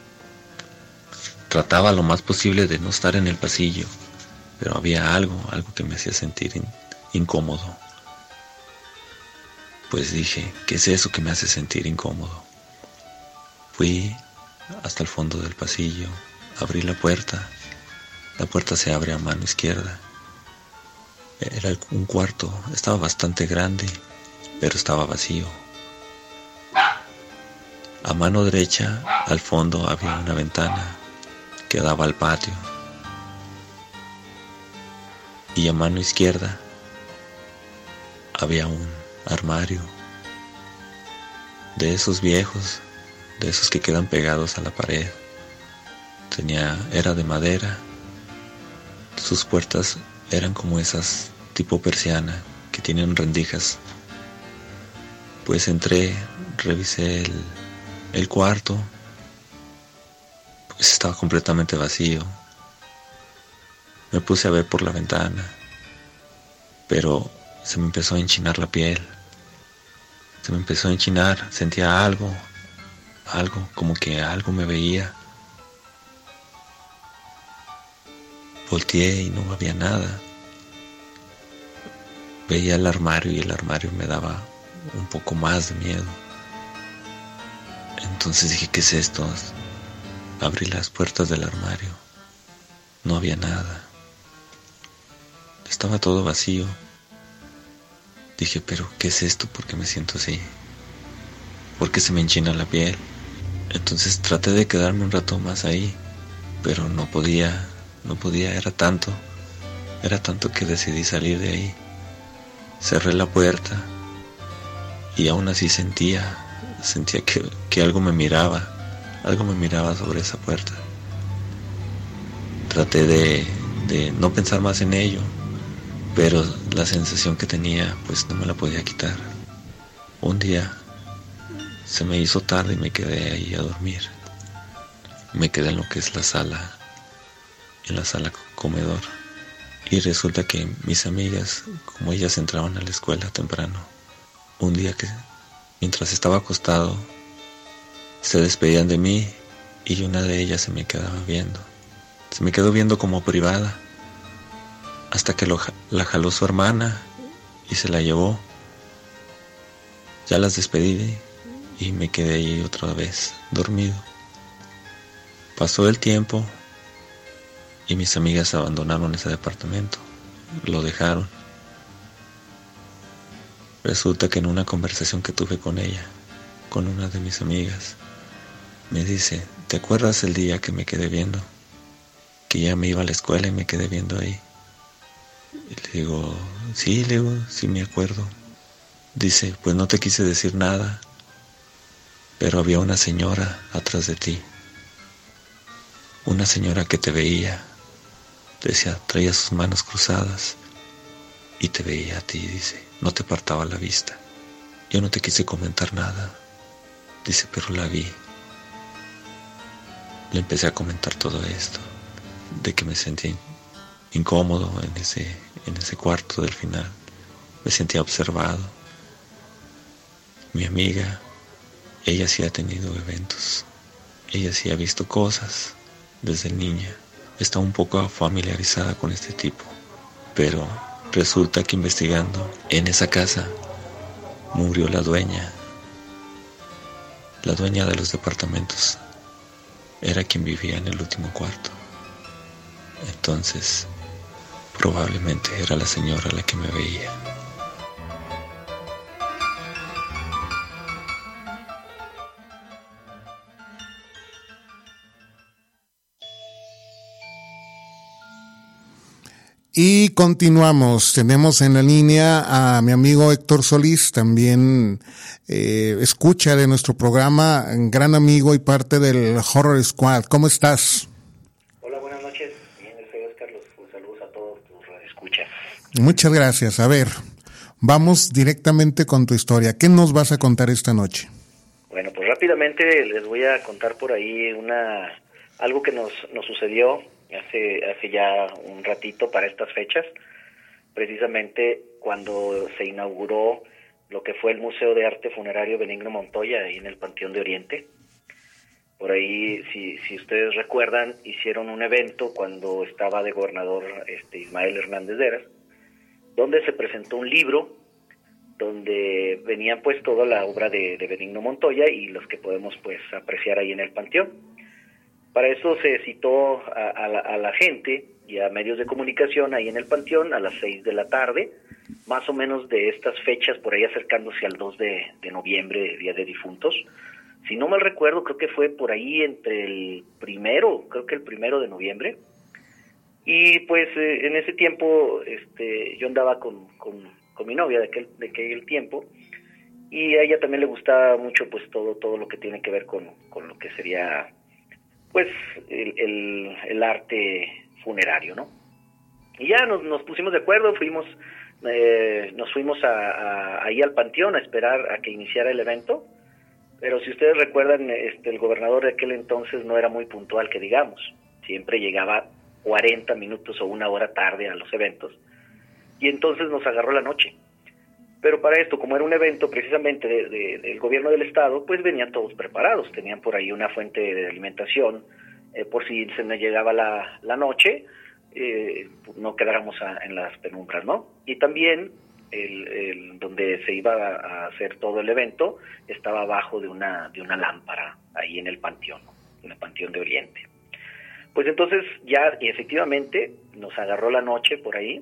Trataba lo más posible de no estar en el pasillo, pero había algo, algo que me hacía sentir in, incómodo. Pues dije, ¿qué es eso que me hace sentir incómodo? Fui hasta el fondo del pasillo, abrí la puerta. La puerta se abre a mano izquierda. Era un cuarto, estaba bastante grande, pero estaba vacío. A mano derecha, al fondo, había una ventana que daba al patio. Y a mano izquierda había un armario de esos viejos, de esos que quedan pegados a la pared. Tenía, era de madera. Sus puertas eran como esas tipo persiana que tienen rendijas. Pues entré, revisé el, el cuarto. Pues estaba completamente vacío. Me puse a ver por la ventana, pero se me empezó a enchinar la piel. Se me empezó a enchinar, sentía algo, algo, como que algo me veía, Volteé y no había nada. Veía el armario y el armario me daba un poco más de miedo. Entonces dije, ¿qué es esto? Abrí las puertas del armario. No había nada. Estaba todo vacío. Dije, ¿pero qué es esto? ¿Por qué me siento así? ¿Por qué se me enchina la piel? Entonces traté de quedarme un rato más ahí, pero no podía, no podía, era tanto, era tanto que decidí salir de ahí. Cerré la puerta y aún así sentía, sentía que, que algo me miraba, algo me miraba sobre esa puerta. Traté de, de no pensar más en ello, pero la sensación que tenía pues no me la podía quitar. Un día se me hizo tarde y me quedé ahí a dormir. Me quedé en lo que es la sala, en la sala comedor. Y resulta que mis amigas, como ellas entraban a la escuela temprano, un día que mientras estaba acostado, se despedían de mí y una de ellas se me quedaba viendo. Se me quedó viendo como privada, hasta que lo, la jaló su hermana y se la llevó. Ya las despedí y me quedé ahí otra vez, dormido. Pasó el tiempo y mis amigas abandonaron ese departamento, lo dejaron. Resulta que en una conversación que tuve con ella, con una de mis amigas, me dice, ¿te acuerdas el día que me quedé viendo? Que ya me iba a la escuela y me quedé viendo ahí. Y le digo, sí, le digo, sí me acuerdo. Dice, pues no te quise decir nada, pero había una señora atrás de ti. Una señora que te veía. Decía, traía sus manos cruzadas y te veía a ti, dice, no te apartaba la vista. Yo no te quise comentar nada, dice, pero la vi. Le empecé a comentar todo esto, de que me sentí incómodo en ese, en ese cuarto del final. Me sentía observado. Mi amiga, ella sí ha tenido eventos, ella sí ha visto cosas desde niña. Está un poco familiarizada con este tipo, pero resulta que investigando en esa casa murió la dueña, la dueña de los departamentos, era quien vivía en el último cuarto. Entonces, probablemente era la señora la que me veía. Y continuamos, tenemos en la línea a mi amigo Héctor Solís, también eh, escucha de nuestro programa, gran amigo y parte del Horror Squad. ¿Cómo estás? Hola, buenas noches. Bien, soy Oscar, los saludos a todos tus radioescuchas. Muchas gracias. A ver, vamos directamente con tu historia. ¿Qué nos vas a contar esta noche? Bueno, pues rápidamente les voy a contar por ahí una algo que nos, nos sucedió hace hace ya un ratito para estas fechas, precisamente cuando se inauguró lo que fue el Museo de Arte Funerario Benigno Montoya ahí en el Panteón de Oriente. Por ahí, si si ustedes recuerdan, hicieron un evento cuando estaba de gobernador este Ismael Hernández Deras, donde se presentó un libro donde venían pues toda la obra de, de Benigno Montoya y los que podemos pues apreciar ahí en el Panteón. Para eso se citó a, a, la, a la gente y a medios de comunicación ahí en el Panteón a las seis de la tarde, más o menos de estas fechas, por ahí acercándose al dos de noviembre, Día de Difuntos. Si no mal recuerdo, creo que fue por ahí entre el primero, creo que el primero de noviembre. Y pues eh, en ese tiempo este, yo andaba con, con, con mi novia de aquel, de aquel tiempo, y a ella también le gustaba mucho pues todo, todo lo que tiene que ver con, con lo que sería pues el, el, el arte funerario, ¿no? Y ya nos, nos pusimos de acuerdo, fuimos, eh, nos fuimos a, a, ahí al Panteón a esperar a que iniciara el evento, pero si ustedes recuerdan, este, el gobernador de aquel entonces no era muy puntual, que digamos, siempre llegaba cuarenta minutos o una hora tarde a los eventos, y entonces nos agarró la noche. Pero para esto, como era un evento precisamente de, de, del gobierno del estado, pues venían todos preparados, tenían por ahí una fuente de alimentación, eh, por si se me llegaba la, la noche, eh, no quedáramos a, en las penumbras, ¿no? Y también el, el donde se iba a hacer todo el evento estaba abajo de una de una lámpara ahí en el panteón, ¿no? En el Panteón de Oriente. Pues entonces ya efectivamente nos agarró la noche por ahí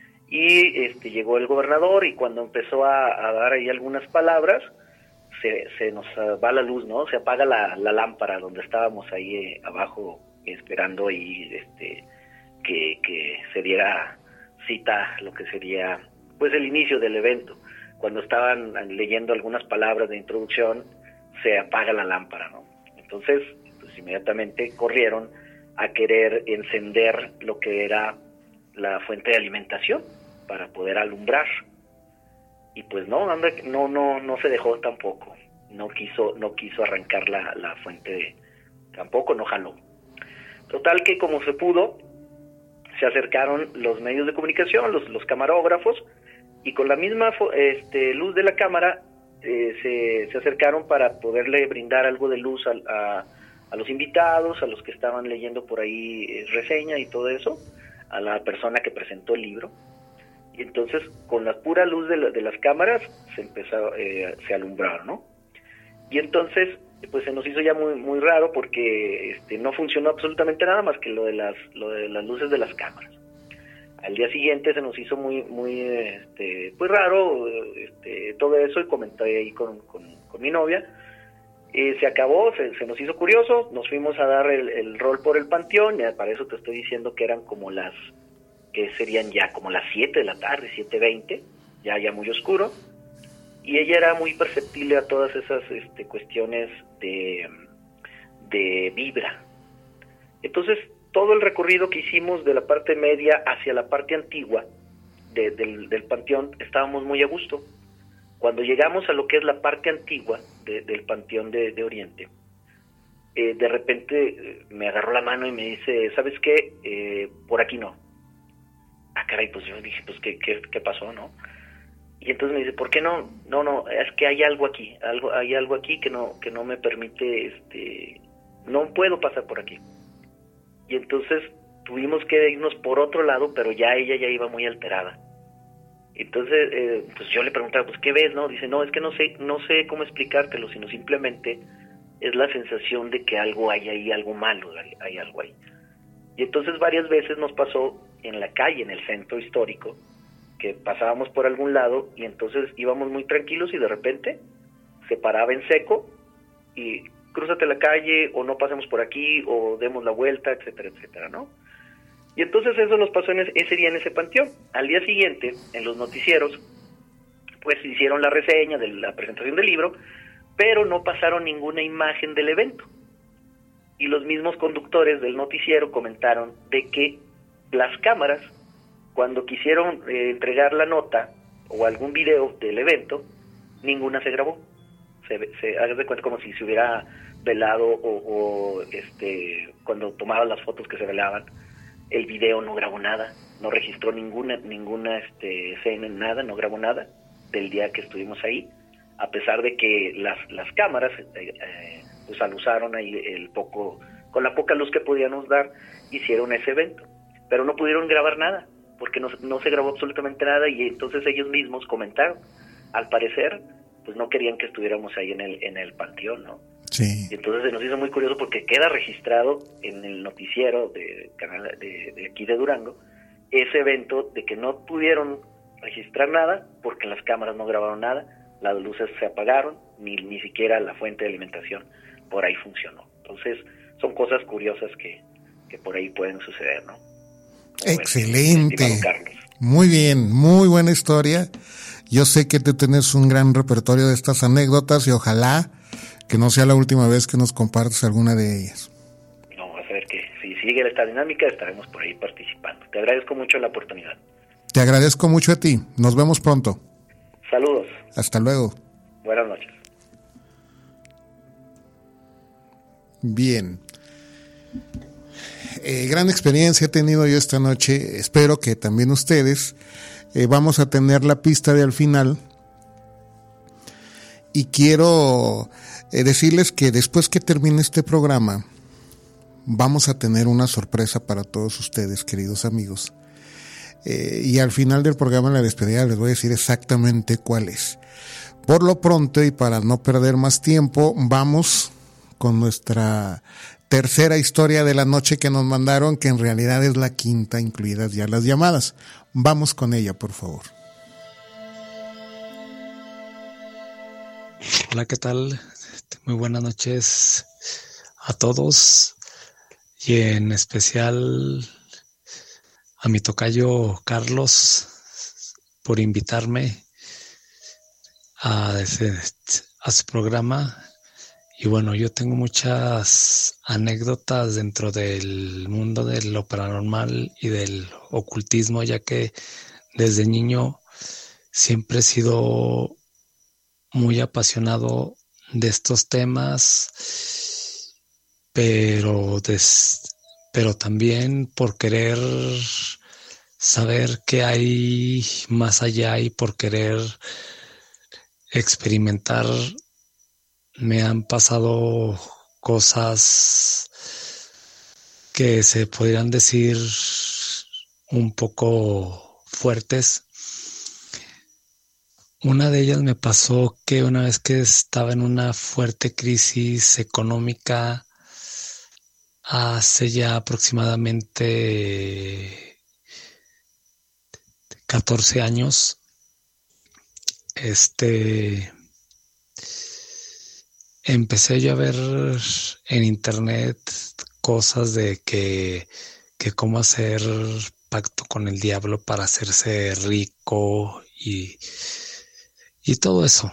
y este llegó el gobernador, y cuando empezó a, a dar ahí algunas palabras se, se nos va la luz, ¿no? Se apaga la, la lámpara donde estábamos ahí eh, abajo esperando ahí este que, que se diera cita lo que sería pues el inicio del evento. Cuando estaban leyendo algunas palabras de introducción se apaga la lámpara, ¿no? Entonces pues inmediatamente corrieron a querer encender lo que era la fuente de alimentación para poder alumbrar, y pues no no no no se dejó tampoco, no quiso no quiso arrancar la, la fuente de, tampoco no jaló. Total que como se pudo se acercaron los medios de comunicación, los los camarógrafos, y con la misma este, luz de la cámara eh, se, se acercaron para poderle brindar algo de luz a, a, a los invitados, a los que estaban leyendo por ahí eh, reseña y todo eso, a la persona que presentó el libro. Y entonces con la pura luz de, la, de las cámaras se empezó, eh, se alumbraron, ¿no? Y entonces pues se nos hizo ya muy muy raro porque este, no funcionó absolutamente nada más que lo de las lo de las luces de las cámaras. Al día siguiente se nos hizo muy muy este, pues raro este, todo eso, y comenté ahí con, con, con mi novia. Eh, se acabó, se, se nos hizo curioso, nos fuimos a dar el, el rol por el panteón, y para eso te estoy diciendo que eran como las, que serían ya como las siete de la tarde, siete veinte, ya ya muy oscuro, y ella era muy perceptible a todas esas este, cuestiones de, de vibra. Entonces, todo el recorrido que hicimos de la parte media hacia la parte antigua de, del, del panteón, estábamos muy a gusto. Cuando llegamos a lo que es la parte antigua de, del Panteón de, de Oriente, eh, de repente eh, me agarró la mano y me dice, ¿sabes qué? Eh, por aquí no. Ah, caray, pues yo dije, pues, ¿qué, qué, qué pasó, no? Y entonces me dice, ¿por qué no? No, no, es que hay algo aquí, algo, hay algo aquí que no, que no me permite, este, no puedo pasar por aquí. Y entonces tuvimos que irnos por otro lado, pero ya ella ya iba muy alterada. Entonces, eh, pues yo le preguntaba, pues, ¿qué ves, no? Dice, no, es que no sé, no sé cómo explicártelo, sino simplemente es la sensación de que algo hay ahí, algo malo, hay, hay algo ahí. Y entonces varias veces nos pasó en la calle, en el centro histórico, que pasábamos por algún lado y entonces íbamos muy tranquilos y de repente se paraba en seco y crúzate la calle, o no pasemos por aquí, o demos la vuelta, etcétera, etcétera, ¿no? Y entonces eso nos pasó en ese, ese día en ese panteón. Al día siguiente, en los noticieros, pues hicieron la reseña de la presentación del libro, pero no pasaron ninguna imagen del evento. Y los mismos conductores del noticiero comentaron de que las cámaras, cuando quisieron eh, entregar la nota o algún video del evento, ninguna se grabó. Se, se haga de cuenta como si se hubiera velado o, o este cuando tomaban las fotos que se velaban, el video no grabó nada, no registró ninguna ninguna este escena, nada, no grabó nada del día que estuvimos ahí, a pesar de que las las cámaras eh, eh, pues alusaron ahí el poco, con la poca luz que podíamos dar, hicieron ese evento, pero no pudieron grabar nada porque no, no se grabó absolutamente nada. Y entonces ellos mismos comentaron, al parecer pues no querían que estuviéramos ahí en el en el panteón, ¿no? Sí. Y entonces se nos hizo muy curioso porque queda registrado en el noticiero de canal de, de aquí de Durango ese evento, de que no pudieron registrar nada porque las cámaras no grabaron nada, las luces se apagaron, ni ni siquiera la fuente de alimentación por ahí funcionó. Entonces son cosas curiosas que, que por ahí pueden suceder, ¿no? Excelente. Bueno, muy bien, muy buena historia. Yo sé que tú tienes un gran repertorio de estas anécdotas y ojalá que no sea la última vez que nos compartas alguna de ellas. No, vas a ver que si sigue esta dinámica estaremos por ahí participando. Te agradezco mucho la oportunidad. Te agradezco mucho a ti. Nos vemos pronto. Saludos. Hasta luego. Buenas noches. Bien. Eh, gran experiencia he tenido yo esta noche. Espero que también ustedes. Eh, vamos a tener la pista de al final. Y quiero eh, decirles que después que termine este programa, vamos a tener una sorpresa para todos ustedes, queridos amigos. Eh, y al final del programa, en la despedida, les voy a decir exactamente cuál es. Por lo pronto, y para no perder más tiempo, vamos con nuestra tercera historia de la noche que nos mandaron, que en realidad es la quinta, incluidas ya las llamadas. Vamos con ella, por favor. Hola, ¿qué tal? Muy buenas noches a todos y en especial a mi tocayo Carlos por invitarme a, ese, a su programa. Y bueno, yo tengo muchas anécdotas dentro del mundo de lo paranormal y del ocultismo, ya que desde niño siempre he sido muy apasionado de estos temas, pero, des, pero también por querer saber qué hay más allá y por querer experimentar. Me han pasado cosas que se podrían decir un poco fuertes. Una de ellas me pasó que una vez que estaba en una fuerte crisis económica hace ya aproximadamente catorce años, este... empecé yo a ver en internet cosas de que, que cómo hacer pacto con el diablo para hacerse rico y, y todo eso.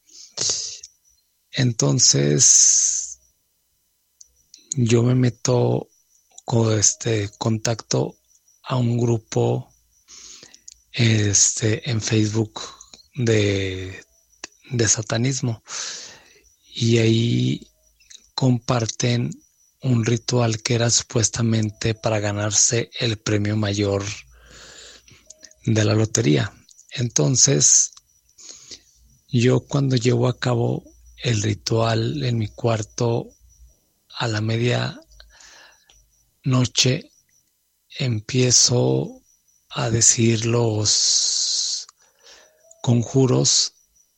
Entonces yo me meto con este contacto a un grupo este, en Facebook de, de satanismo. Y ahí comparten un ritual que era supuestamente para ganarse el premio mayor de la lotería. Entonces, yo cuando llevo a cabo el ritual en mi cuarto a la media noche, empiezo a decir los conjuros.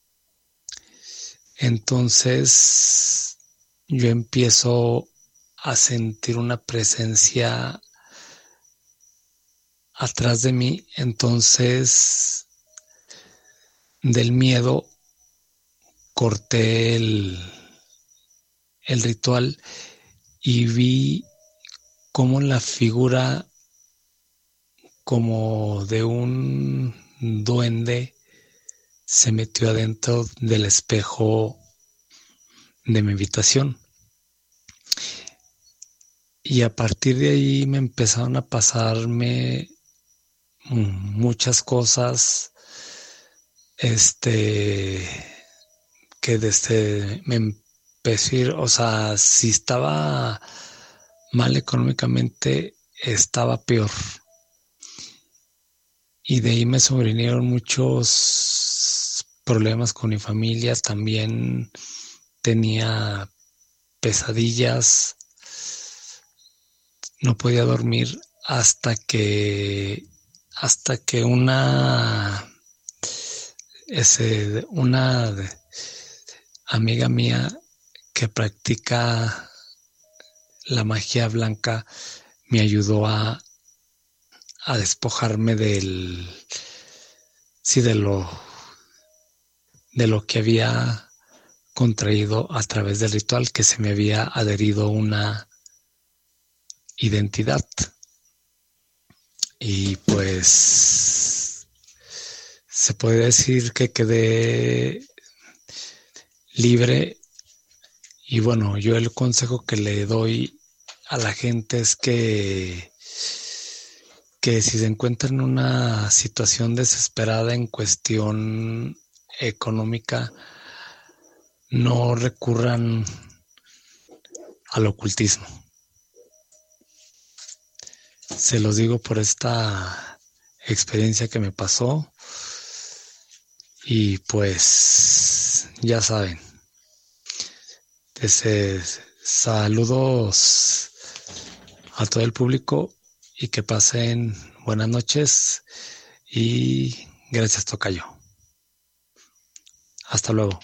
Entonces yo empiezo a sentir una presencia atrás de mí. Entonces del miedo corté el, el ritual y vi como la figura como de un duende se metió adentro del espejo de mi habitación. Y a partir de ahí me empezaron a pasarme muchas cosas, este, que desde me empecé a ir, o sea, si estaba mal económicamente, estaba peor. Y de ahí me sobrevinieron muchos problemas con mi familia. También tenía pesadillas. No podía dormir hasta que hasta que una ese, una amiga mía que practica la magia blanca me ayudó a a despojarme del sí de lo de lo que había contraído a través del ritual, que se me había adherido una identidad. Y pues se puede decir que quedé libre. Y bueno, yo el consejo que le doy a la gente es que que si se encuentran en una situación desesperada en cuestión económica, no recurran al ocultismo. Se los digo por esta experiencia que me pasó y pues ya saben. Desde saludos a todo el público y que pasen buenas noches y gracias, tocayo. Hasta luego.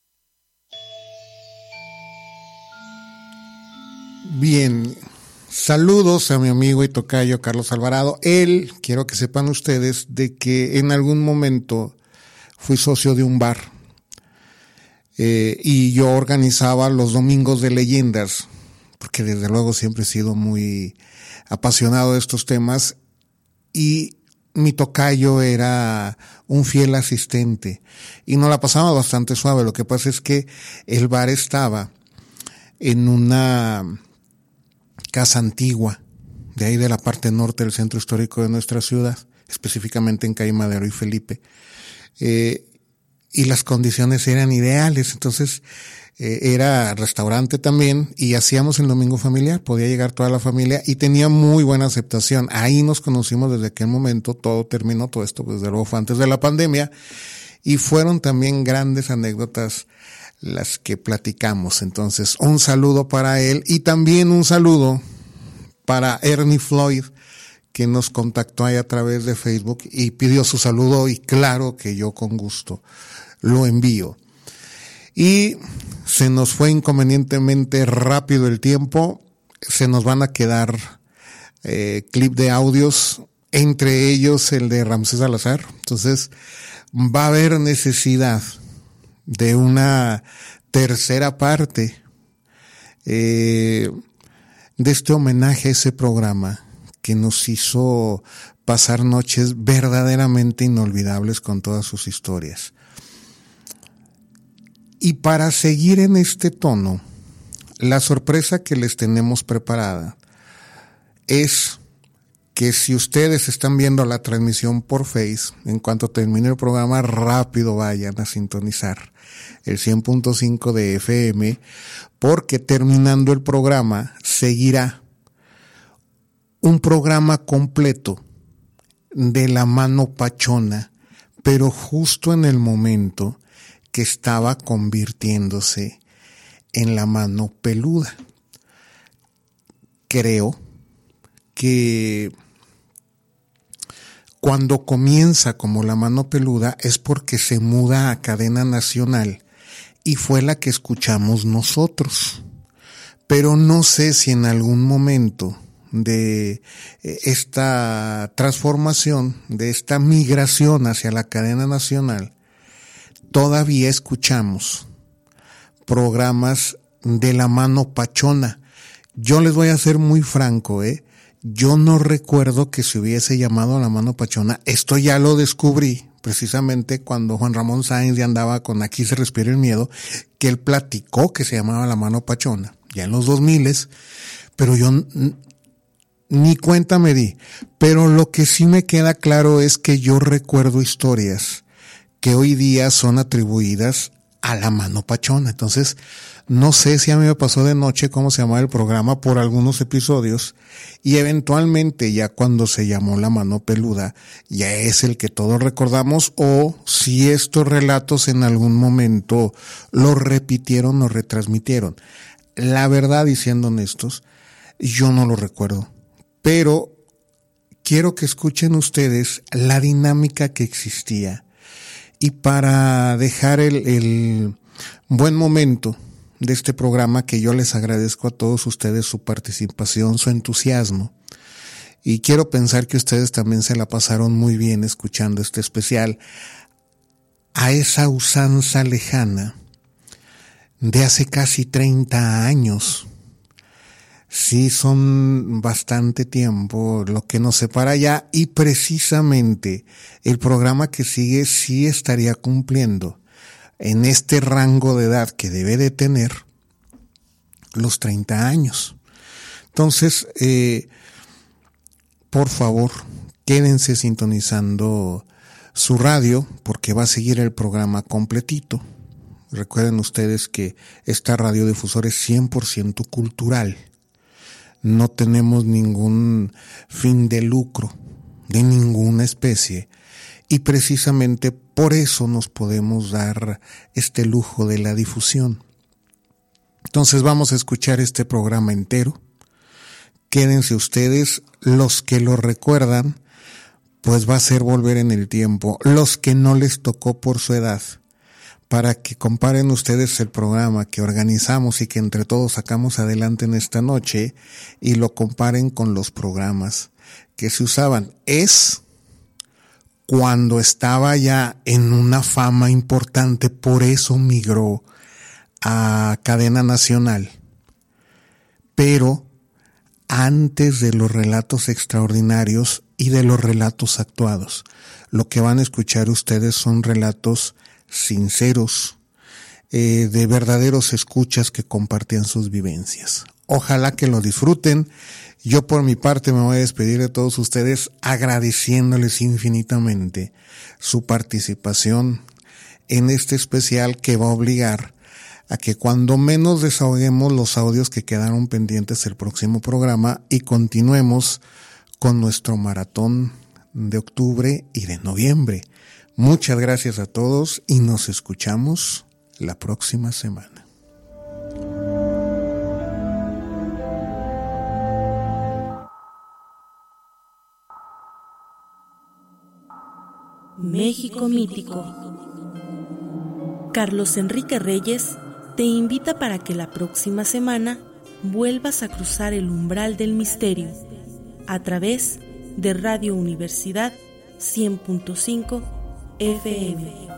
Bien, saludos a mi amigo y tocayo Carlos Alvarado. Él, quiero que sepan ustedes de que en algún momento fui socio de un bar eh, y yo organizaba los domingos de leyendas, porque desde luego siempre he sido muy apasionado de estos temas y mi tocayo era un fiel asistente y nos la pasaba bastante suave. Lo que pasa es que el bar estaba en una casa antigua, de ahí de la parte norte del centro histórico de nuestra ciudad, específicamente en Calle Madero y Felipe, eh, y las condiciones eran ideales. Entonces eh, era restaurante también y hacíamos el domingo familiar, podía llegar toda la familia y tenía muy buena aceptación. Ahí nos conocimos desde aquel momento, todo terminó, todo esto desde luego fue antes de la pandemia y fueron también grandes anécdotas las que platicamos. Entonces, un saludo para él y también un saludo para Ernie Floyd, que nos contactó ahí a través de Facebook y pidió su saludo y claro que yo con gusto lo envío. Y se nos fue inconvenientemente rápido el tiempo, se nos van a quedar eh, clip de audios, entre ellos el de Ramsés Salazar. Entonces, va a haber necesidad de una tercera parte eh, de este homenaje a ese programa que nos hizo pasar noches verdaderamente inolvidables con todas sus historias. Y para seguir en este tono, la sorpresa que les tenemos preparada es que si ustedes están viendo la transmisión por Face, en cuanto termine el programa, rápido vayan a sintonizar el cien punto cinco de F M, porque terminando el programa seguirá un programa completo de la mano pachona, pero justo en el momento que estaba convirtiéndose en la mano peluda. Creo que cuando comienza como la mano peluda es porque se muda a cadena nacional y fue la que escuchamos nosotros. Pero no sé si en algún momento de esta transformación, de esta migración hacia la cadena nacional, todavía escuchamos programas de la mano pachona. Yo les voy a ser muy franco, ¿eh? Yo no recuerdo que se hubiese llamado La Mano Pachona. Esto ya lo descubrí precisamente cuando Juan Ramón Sáenz ya andaba con Aquí se respira el miedo, que él platicó que se llamaba La Mano Pachona, ya en los dos miles, pero yo n- ni cuenta me di. Pero lo que sí me queda claro es que yo recuerdo historias que hoy día son atribuidas a La Mano Pachona. Entonces, no sé si a mí me pasó de noche cómo se llamaba el programa por algunos episodios y eventualmente ya cuando se llamó La Mano Peluda ya es el que todos recordamos, o si estos relatos en algún momento lo repitieron o retransmitieron. La verdad, y siendo honestos, yo no lo recuerdo, pero quiero que escuchen ustedes la dinámica que existía. Y para dejar el, el buen momento de este programa, que yo les agradezco a todos ustedes su participación, su entusiasmo, y quiero pensar que ustedes también se la pasaron muy bien escuchando este especial, a esa usanza lejana de hace casi treinta años. Sí, son bastante tiempo lo que nos separa ya, y precisamente el programa que sigue sí estaría cumpliendo en este rango de edad que debe de tener los treinta años. Entonces, eh, por favor, quédense sintonizando su radio porque va a seguir el programa completito. Recuerden ustedes que esta radiodifusora es cien por ciento cultural. No tenemos ningún fin de lucro de ninguna especie y precisamente por eso nos podemos dar este lujo de la difusión. Entonces vamos a escuchar este programa entero quédense ustedes. Los que lo recuerdan, pues va a ser volver en el tiempo. Los que no les tocó por su edad, para que comparen ustedes el programa que organizamos y que entre todos sacamos adelante en esta noche y lo comparen con los programas que se usaban. Es cuando estaba ya en una fama importante, por eso migró a cadena nacional. Pero antes de los relatos extraordinarios y de los relatos actuados, lo que van a escuchar ustedes son relatos sinceros, eh, de verdaderos escuchas que compartían sus vivencias. Ojalá que lo disfruten. Yo por mi parte me voy a despedir de todos ustedes agradeciéndoles infinitamente su participación en este especial que va a obligar a que cuando menos desahoguemos los audios que quedaron pendientes el próximo programa y continuemos con nuestro maratón de octubre y de noviembre. Muchas gracias a todos y nos escuchamos la próxima semana. México Mítico. Carlos Enrique Reyes te invita para que la próxima semana vuelvas a cruzar el umbral del misterio a través de Radio Universidad cien punto cinco F M.